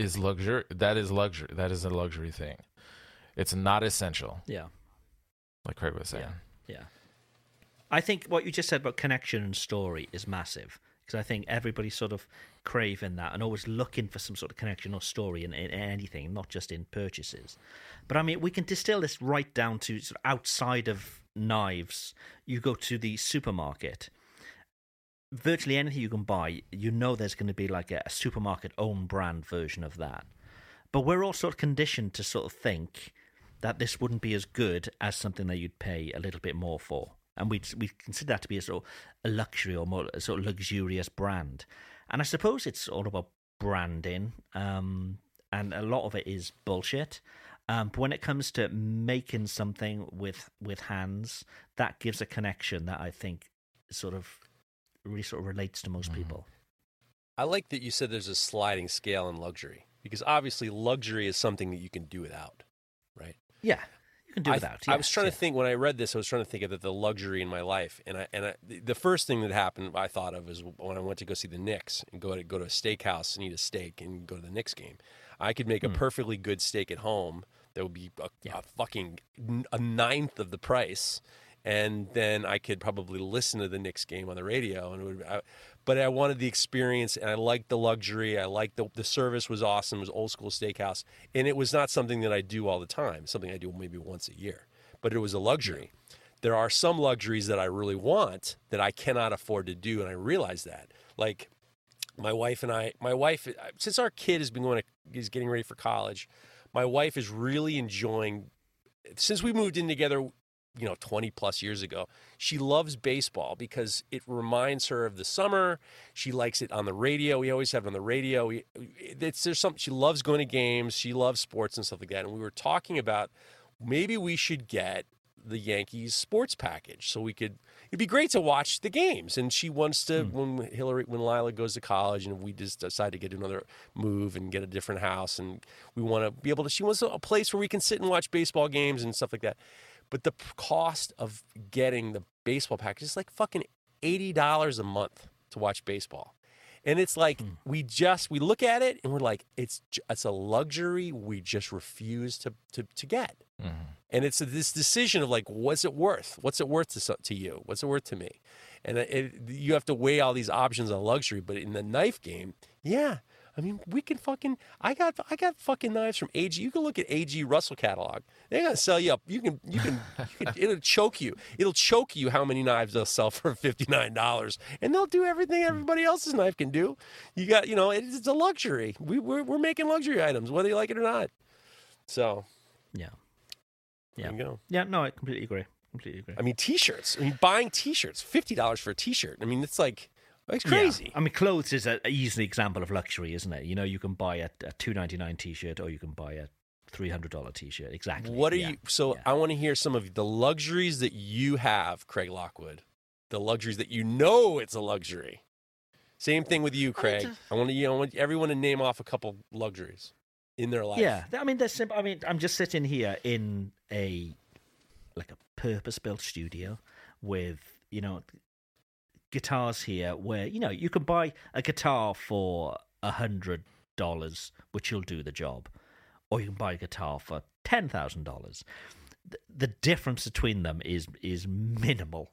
is luxury. That is luxury. That is a luxury thing. It's not essential. Yeah. Like Craig was saying. Yeah. I think what you just said about connection and story is massive, because I think everybody's sort of craving that and always looking for some sort of connection or story in anything, not just in purchases. But I mean, we can distill this right down to sort of outside of knives. You go to the supermarket, virtually anything you can buy, you know there's going to be like a supermarket own brand version of that. But we're all sort of conditioned to sort of think that this wouldn't be as good as something that you'd pay a little bit more for. And we consider that to be a sort of a luxury or more a sort of luxurious brand. And I suppose it's all about branding, and a lot of it is bullshit. But when it comes to making something with hands, that gives a connection that I think really relates to most people. I like that you said there's a sliding scale in luxury, because obviously luxury is something that you can do without, right? Yeah, you can do without. I was trying to think when I read this. I was trying to think of the luxury in my life, and the first thing that happened I thought of is when I went to go see the Knicks and go to a steakhouse and eat a steak and go to the Knicks game. I could make a perfectly good steak at home that would be a fucking a ninth of the price, and then I could probably listen to the Knicks game on the radio, and but I wanted the experience, and I liked the luxury. I liked the service was awesome. It was old school steakhouse, and it was not something that I do all the time. Something I do maybe once a year, but it was a luxury. There are some luxuries that I really want that I cannot afford to do, and I realize that. Like my wife, since our kid is getting ready for college, my wife is really enjoying. Since we moved in together, 20 plus years ago, she loves baseball because it reminds her of the summer. She likes it on the radio. We always have it on the radio. She loves going to games. She loves sports and stuff like that. And we were talking about maybe we should get the Yankees sports package so it'd be great to watch the games. And she wants to, when Lila goes to college and we just decide to get another move and get a different house, and we want to be able to, she wants a place where we can sit and watch baseball games and stuff like that. But the cost of getting the baseball package is like fucking $80 a month to watch baseball. And it's like we look at it and we're like, it's a luxury we just refuse to get. Mm-hmm. And it's this decision of like, what's it worth? What's it worth to you? What's it worth to me? And you have to weigh all these options on luxury. But in the knife game, yeah. I mean, we can fucking. I got fucking knives from AG. You can look at AG Russell catalog. They're gonna sell you up. You can. It'll choke you. It'll choke you how many knives they'll sell for $59, and they'll do everything everybody else's knife can do. You got, it's a luxury. We're making luxury items, whether you like it or not. So, yeah. There you go. Yeah. No, I completely agree. I mean, T-shirts. Buying T-shirts, $50 for a T-shirt. I mean, it's like. It's crazy. Yeah. I mean, clothes is an easy example of luxury, isn't it? You can buy a $2.99 T-shirt or you can buy a $300 T-shirt. Exactly. What are you? So I want to hear some of the luxuries that you have, Craig Lockwood. The luxuries that it's a luxury. Same thing with you, Craig. I want everyone to name off a couple luxuries in their life. Yeah, I mean, they're simple. I mean, I'm just sitting here in a purpose-built studio with guitars here where you can buy a guitar for $100 which will do the job, or you can buy a guitar for $10,000. The difference between them is minimal,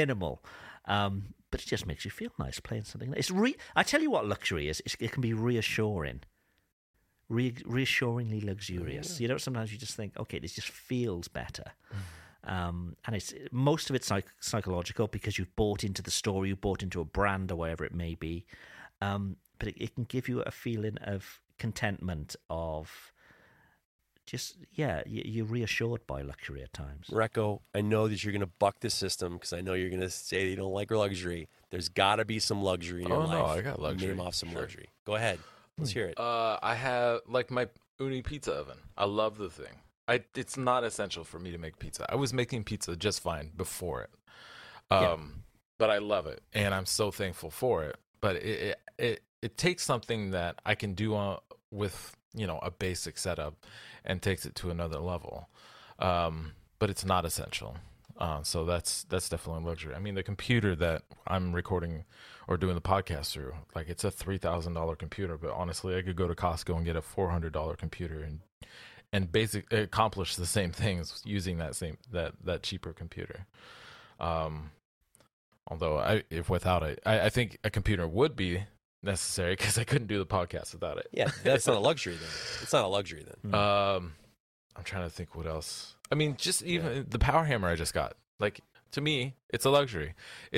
but it just makes you feel nice playing something. I tell you what luxury is. It can be reassuring, reassuringly luxurious. Sometimes you just think, okay, this just feels better. And most of it's psychological because you've bought into the story, you've bought into a brand or whatever it may be. But it can give you a feeling of contentment, of just, you're reassured by luxury at times. Recco, I know that you're going to buck the system because I know you're going to say you don't like luxury. There's got to be some luxury in your life. Oh, no, I got luxury. Name off some luxury. Go ahead. Let's hear it. I have, my Uni pizza oven. I love the thing. It's not essential for me to make pizza. I was making pizza just fine before it, but I love it, and I'm so thankful for it. But it takes something that I can do with a basic setup, and takes it to another level. But it's not essential. So that's definitely a luxury. I mean, the computer that I'm recording or doing the podcast through, like, it's a $3,000 computer, but honestly, I could go to Costco and get a $400 computer and basically accomplish the same things using that cheaper computer. Although if without it, I think a computer would be necessary because I couldn't do the podcast without it. Yeah, that's not a luxury then. It's not a luxury then. I'm trying to think what else. I mean, just even the power hammer I just got. Like, to me, it's a luxury.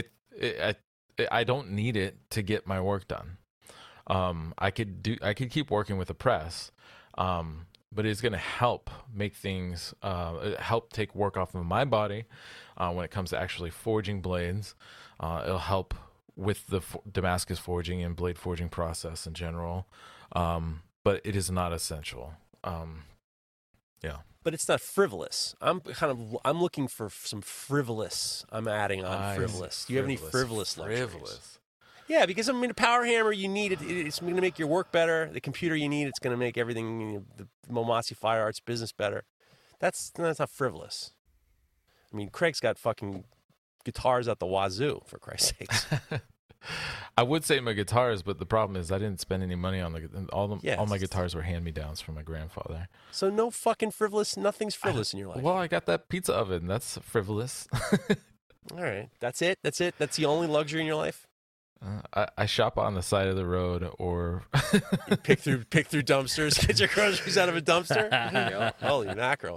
I don't need it to get my work done. I could keep working with a press, but it's going to help make things help take work off of my body when it comes to actually forging blades. It'll help with the Damascus forging and blade forging process in general, but it is not essential. Yeah. But it's not frivolous. I'm looking for some frivolous. I'm adding on frivolous. Do you have any frivolous luxuries? Yeah, because I mean, a power hammer, you need it. It's going to make your work better. The computer you need, it's going to make everything, the Momasi Fire Arts business better. That's not frivolous. I mean, Craig's got fucking guitars at the wazoo, for Christ's sakes. I would say my guitars, but the problem is I didn't spend any money on all my guitars were hand-me-downs from my grandfather. So no fucking frivolous, nothing's frivolous in your life. Well, I got that pizza oven. That's frivolous. All right. That's it? That's the only luxury in your life? I shop on the side of the road, or you pick through dumpsters, get your groceries out of a dumpster. Holy mackerel!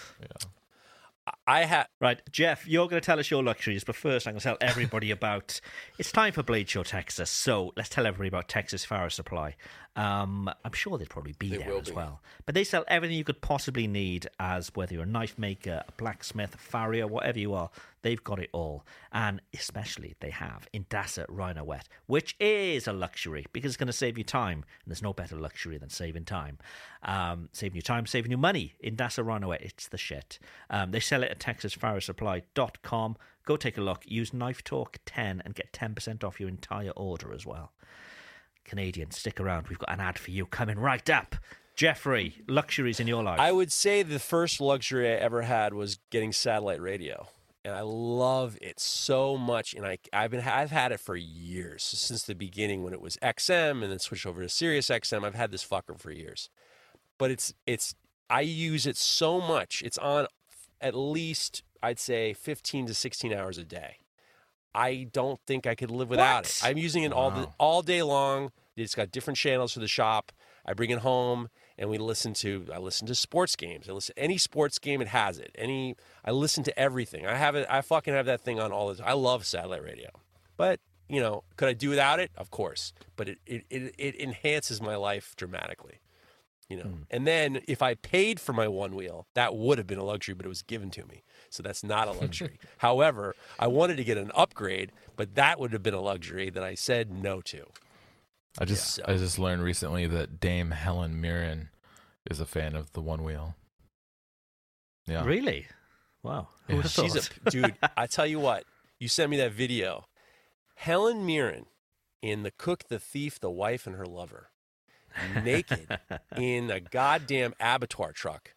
Yeah. Right, Jeff, you're going to tell us your luxuries, but first I'm going to tell everybody about. It's time for Blade Show Texas, so let's tell everybody about Texas Fire Supply. I'm sure they'd probably be there as well, but they sell everything you could possibly need, as whether you're a knife maker, a blacksmith, a farrier, whatever you are. They've got it all, and especially they have Indasa Rhino Wet, which is a luxury because it's going to save you time, and there's no better luxury than saving time. Saving you time, saving you money. Indasa Rhino Wet, it's the shit. They sell it at TexasFireSupply.com. Go take a look. Use Knife Talk 10 and get 10% off your entire order as well. Canadians, stick around. We've got an ad for you coming right up. Jeffrey, luxuries in your life. I would say the first luxury I ever had was getting satellite radio. And I love it so much, and I've had it for years, since the beginning when it was XM, and then switched over to Sirius XM. I've had this fucker for years, but I use it so much. It's on at least, I'd say, 15 to 16 hours a day. I don't think I could live without it. I'm using it all day long. It's got different channels for the shop. I bring it home, and I listen to sports games. I listen to any sports game, it has it. I listen to everything. I have it. I fucking have that thing on all the time. I love satellite radio. But, could I do without it? Of course. But it enhances my life dramatically. And then if I paid for my one wheel, that would have been a luxury, but it was given to me. So that's not a luxury. However, I wanted to get an upgrade, but that would have been a luxury that I said no to. I just learned recently that Dame Helen Mirren is a fan of the one wheel. Yeah. Really? Wow. Who would have thought? Dude, I tell you what, you sent me that video. Helen Mirren in The Cook, the Thief, the Wife, and Her Lover, naked in a goddamn abattoir truck.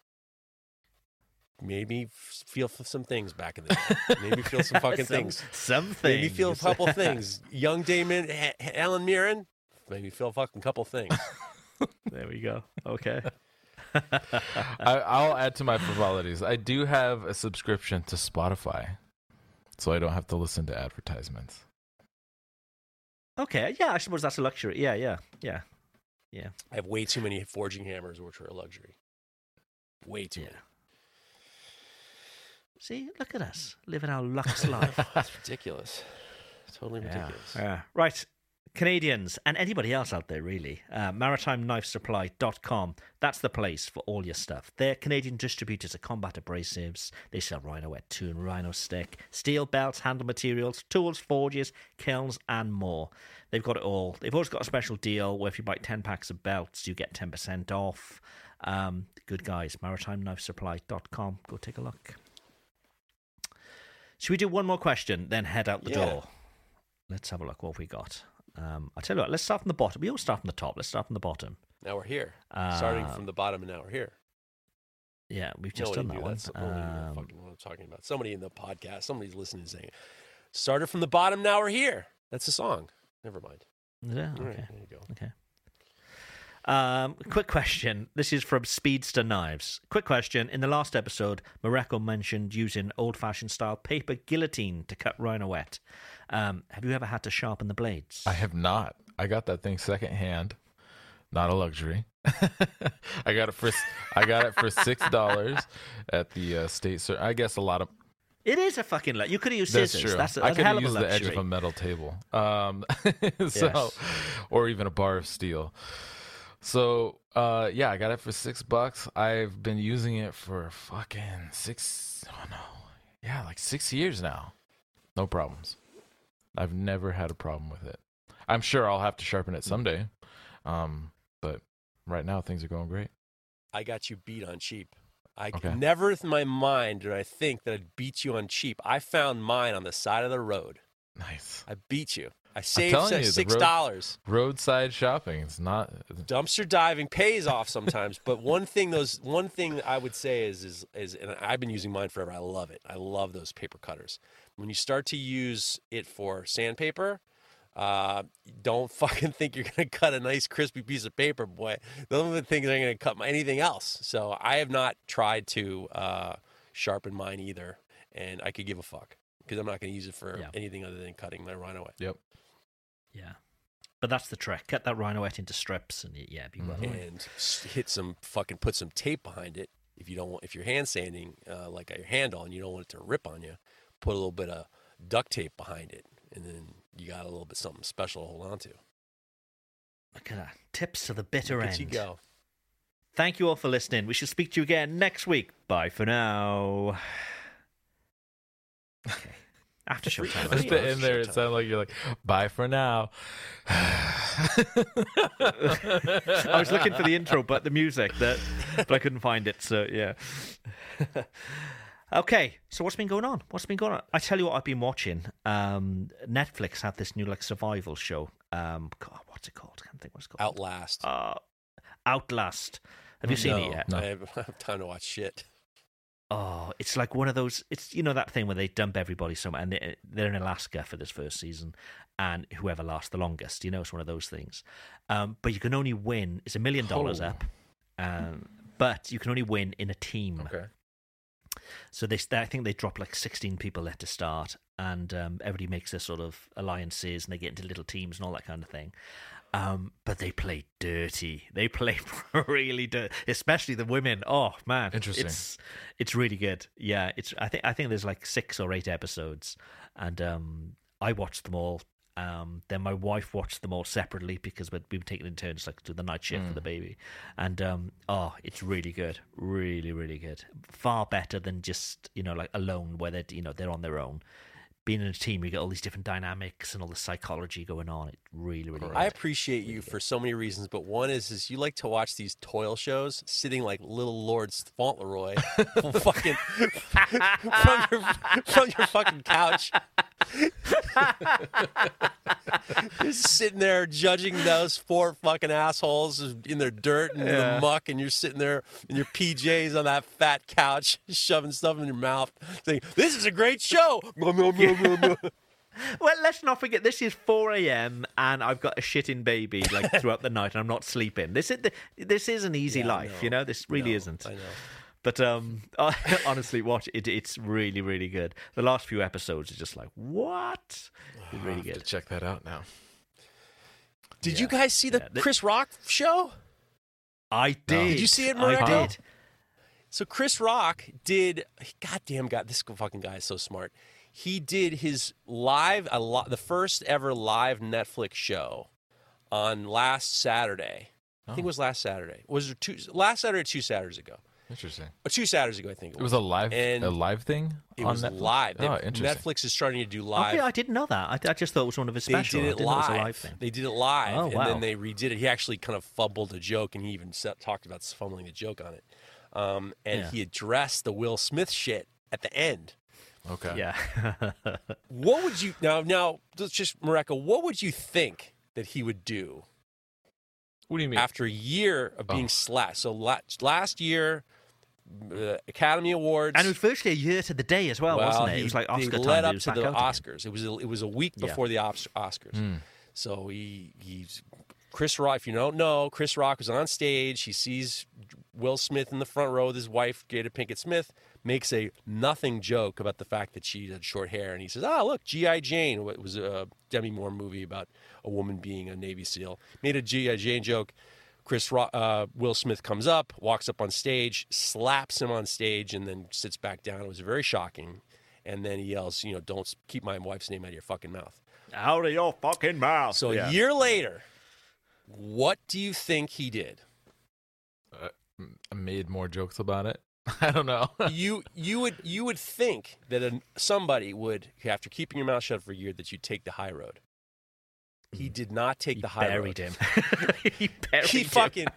Made me feel some things back in the day. Made me feel some fucking things. Some things. Made me feel a couple things. Young Damon, Helen Mirren, made me feel a fucking couple things. There we go. Okay. I'll add to my frivolities. I do have a subscription to Spotify, so I don't have to listen to advertisements. Okay, yeah, I suppose that's a luxury. Yeah. I have way too many forging hammers, which are a luxury. Way too many. See, look at us, living our lux life. It's ridiculous. Totally ridiculous. Yeah. Right. Canadians, and anybody else out there, really, MaritimeKnifeSupply.com. That's the place for all your stuff. They're Canadian distributors of combat abrasives. They sell Rhino Wet Toon, Rhino Stick, steel belts, handle materials, tools, forges, kilns, and more. They've got it all. They've always got a special deal where if you buy 10 packs of belts, you get 10% off. Good guys, MaritimeKnifeSupply.com. Go take a look. Should we do one more question, then head out the door? Let's have a look what we got. I'll tell you what, let's start from the bottom. We always start from the top. Let's start from the bottom. Now we're here. Starting from the bottom, and now we're here. Yeah, we've just done that one. That's what I'm talking about. Somebody in the podcast, somebody's listening and saying, started from the bottom, now we're here. That's a song. Never mind. Yeah, okay. Right, there you go. Okay. Quick question. This is from Speedster Knives. Quick question. In the last episode, Mareko mentioned using old-fashioned style paper guillotine to cut rhino wet. Have you ever had to sharpen the blades? I have not. I got that thing secondhand. Not a luxury. I got it for $6 at the state. I guess a lot of. It is a fucking. You could have used scissors. That's true. That's I could a hell have of a used the luxury. edge of a metal table. Yes. Or even a bar of steel. So yeah, I got it for $6. I've been using it for fucking 6 years now. No problems. I've never had a problem with it. I'm sure I'll have to sharpen it someday. But right now things are going great. I got you beat on cheap. Okay. Never in my mind did I think that I'd beat you on cheap. I found mine on the side of the road. Nice. I beat you. I saved telling you, $6. Roadside shopping. It's not Dumpster diving pays off sometimes, but one thing I would say is and I've been using mine forever. I love it. I love those paper cutters. When you start to use it for sandpaper, don't fucking think you're going to cut a nice crispy piece of paper, boy. Don't even think they're going to cut anything else. So I have not tried to sharpen mine either, and I could give a fuck because I'm not going to use it for anything other than cutting my rhino wet. Yep. Yeah. But that's the trick. Cut that rhino wet into strips and be well. And put some tape behind it. If you're hand sanding like your handle and you don't want it to rip on you, put a little bit of duct tape behind it, and then you got a little bit something special to hold on to. Look at that. Tips to the bitter end. Look at you go. Thank you all for listening. We shall speak to you again next week. Bye for now. Okay. After show time. Just the end there, it sounded like you're like, bye for now. I was looking for the intro, but the music, but I couldn't find it. So yeah. Okay, so what's been going on? I tell you what I've been watching. Netflix had this new survival show. God, what's it called? I can't think what it's called. Outlast. Outlast. Have you seen it yet? No. I haven't have time to watch shit. Oh, it's like one of those. It's that thing where they dump everybody somewhere, and they're in Alaska for this first season, and whoever lasts the longest. It's one of those things. But you can only win. It's $1 million up, but you can only win in a team. Okay. So I think they drop 16 people there to start, and everybody makes their sort of alliances, and they get into little teams and all that kind of thing. But they play dirty. They play really dirty, especially the women. Oh man, interesting. It's really good. Yeah, I think there's 6 or 8 episodes, and I watched them all. Then my wife watched them all separately because we were taking in turns to do the night shift for the baby, and it's really good, really really good. Far better than just alone where they're on their own. Being in a team, you get all these different dynamics and all the psychology going on. It really, really. I appreciate you for so many reasons, but one is you like to watch these toil shows, sitting like little Lord Fauntleroy, fucking from your fucking couch. Just sitting there judging those 4 fucking assholes in their dirt and the muck, and you're sitting there in your PJs on that fat couch, shoving stuff in your mouth, saying, "This is a great show." Well, let's not forget, this is 4 a.m. and I've got a shitting baby throughout the night, and I'm not sleeping. This is an easy life, This really isn't. I know. But honestly, watch it. It's really, really good. The last few episodes are just what? It's really good. To check that out now. Did you guys see the Chris Rock show? I did. Did you see it, Mareko? I did. So Chris Rock did. Goddamn, this fucking guy is so smart. He did his the first ever live Netflix show on last Saturday. I think it was last Saturday. Was it last Saturday or 2 Saturdays ago? Interesting. 2 Saturdays ago, I think it was a live thing. It was Netflix? live. Oh, interesting. Netflix is starting to do live. Okay, I didn't know that. I just thought it was one of his specials. They did it live. It was a live thing. They did it live, and then they redid it. He actually kind of fumbled a joke, and he even talked about fumbling a joke on it. He addressed the Will Smith shit at the end. Okay. Yeah. What would you now? Let's just Mareko. What would you think that he would do? What do you mean? After a year of being slashed. So last year, Academy Awards. And it was virtually a year to the day as well, wasn't it? It was like Oscar time. led up to the Oscars. It was a week before the Oscars. So Chris Rock, if you don't know, Chris Rock was on stage. He sees Will Smith in the front row with his wife, Jada Pinkett Smith, makes a nothing joke about the fact that she had short hair. And he says, look, G.I. Jane. It was a Demi Moore movie about a woman being a Navy SEAL. Made a G.I. Jane joke. Will Smith comes up, walks up on stage, slaps him on stage, and then sits back down. It was very shocking. And then he yells, don't keep my wife's name out of your fucking mouth. Out of your fucking mouth. So a year later, what do you think he did? I made more jokes about it. I don't know. you would think that somebody would, after keeping your mouth shut for a year, that you'd take the high road. He did not take the high road. He buried him. Fucking,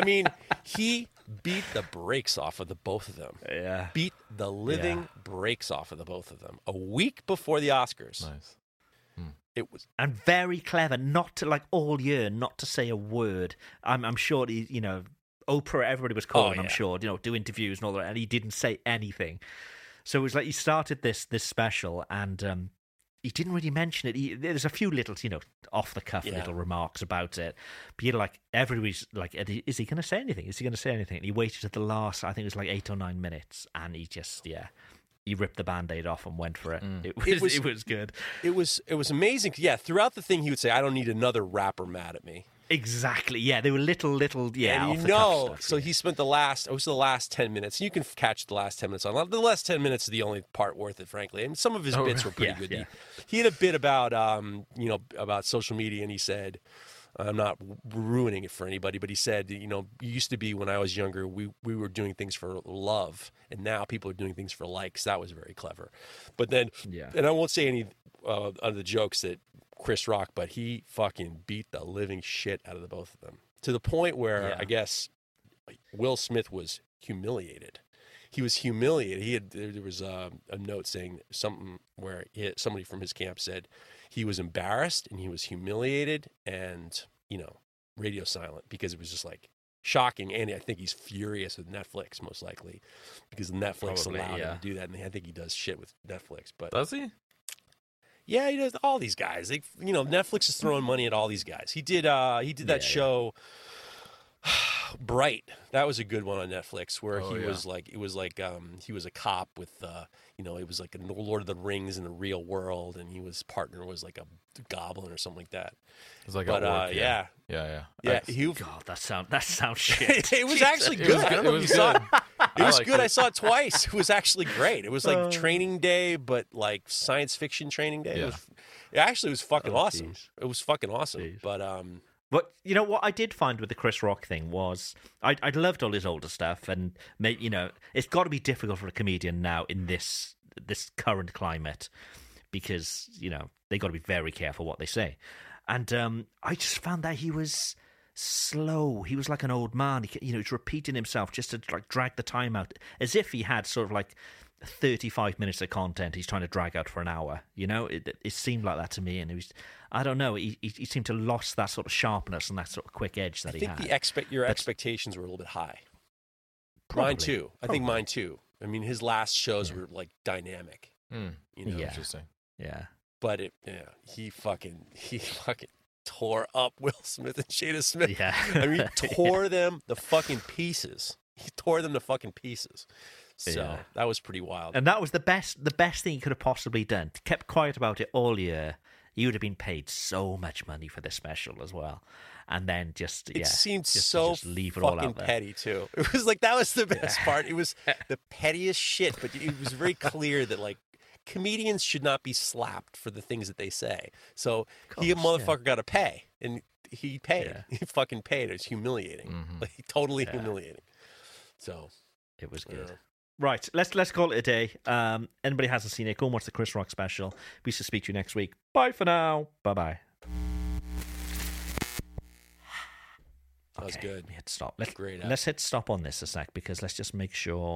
he beat the brakes off of the both of them. Yeah. Beat the living brakes off of the both of them. A week before the Oscars. Nice. It was. And very clever, not to, all year, not to say a word. I'm sure, Oprah, everybody was calling, I'm sure, do interviews and all that, and he didn't say anything. So it was like he started this special, and he didn't really mention it. There's a few little, off the cuff little remarks about it. But everybody's like, is he going to say anything? Is he going to say anything? And he waited to the last, I think it was 8 or 9 minutes, and he just, he ripped the Band-Aid off and went for it. It was good. It was amazing. Yeah, throughout the thing, he would say, I don't need another rapper mad at me. Exactly. Yeah, they were little, and stuff, so he spent the last 10 minutes. You can catch the last 10 minutes on. The last 10 minutes is the only part worth it, frankly. And some of his bits were pretty good. Yeah. He had a bit about, about social media, and he said, I'm not ruining it for anybody, but he said, it used to be when I was younger, we were doing things for love, and now people are doing things for likes. That was very clever. But then, and I won't say any of the jokes that Chris Rock, but he fucking beat the living shit out of the both of them to the point where I guess Will Smith was humiliated. He was humiliated. There was a note saying something where somebody from his camp said he was embarrassed and he was humiliated and radio silent because it was just shocking. And I think he's furious with Netflix most likely because Netflix allowed him to do that. And I think he does shit with Netflix. But does he? Yeah, he does. All these guys, Netflix is throwing money at all these guys. He did that show, Bright. That was a good one on Netflix where he was he was a cop with, it was like a Lord of the Rings in the real world, and his partner was like a goblin or something like that. It was like a orc, yeah. God, that sounds shit. It was actually good. I don't know if you saw it. It was good. I saw it twice. It was actually great. It was like Training Day, but like science fiction Training Day. Yeah. It was fucking awesome. Geez. It was fucking awesome. Jeez. But you know what I did find with the Chris Rock thing was I loved all his older stuff, and it's got to be difficult for a comedian now in this current climate because they got to be very careful what they say, and I just found that he was slow. He was like an old man. He was repeating himself just to drag the time out, as if he had sort of 35 minutes of content he's trying to drag out for an hour. It seemed like that to me, and it was, I don't know, he seemed to lost that sort of sharpness and that sort of quick edge that he had. I think your expectations were a little bit high. Mine too. I think mine too. I mean, his last shows were dynamic. Interesting. Yeah. But he fucking tore up Will Smith and Jada Smith. Yeah. I mean, he tore them the fucking pieces. He tore them to fucking pieces. So that was pretty wild. And that was the best thing he could have possibly done. Kept quiet about it all year. He would have been paid so much money for this special as well. And then it seemed so leave it all fucking petty too. It was that was the best part. It was the pettiest shit, but it was very clear that comedians should not be slapped for the things that they say. So motherfucker got to pay, and he paid. Yeah. He fucking paid. It was humiliating, totally humiliating. So it was good. Right, let's call it a day. Anybody hasn't seen it, go and watch the Chris Rock special. We shall speak to you next week. Bye for now. Bye-bye. That was good. We had to stop. Let's hit stop on this a sec, because let's just make sure.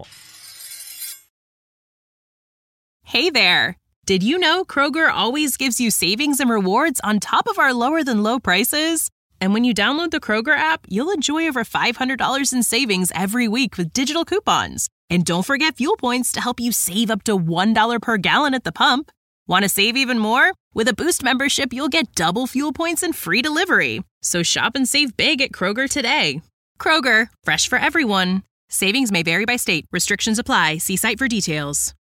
Hey there. Did you know Kroger always gives you savings and rewards on top of our lower than low prices? And when you download the Kroger app, you'll enjoy over $500 in savings every week with digital coupons. And don't forget fuel points to help you save up to $1 per gallon at the pump. Want to save even more? With a Boost membership, you'll get double fuel points and free delivery. So shop and save big at Kroger today. Kroger, fresh for everyone. Savings may vary by state. Restrictions apply. See site for details.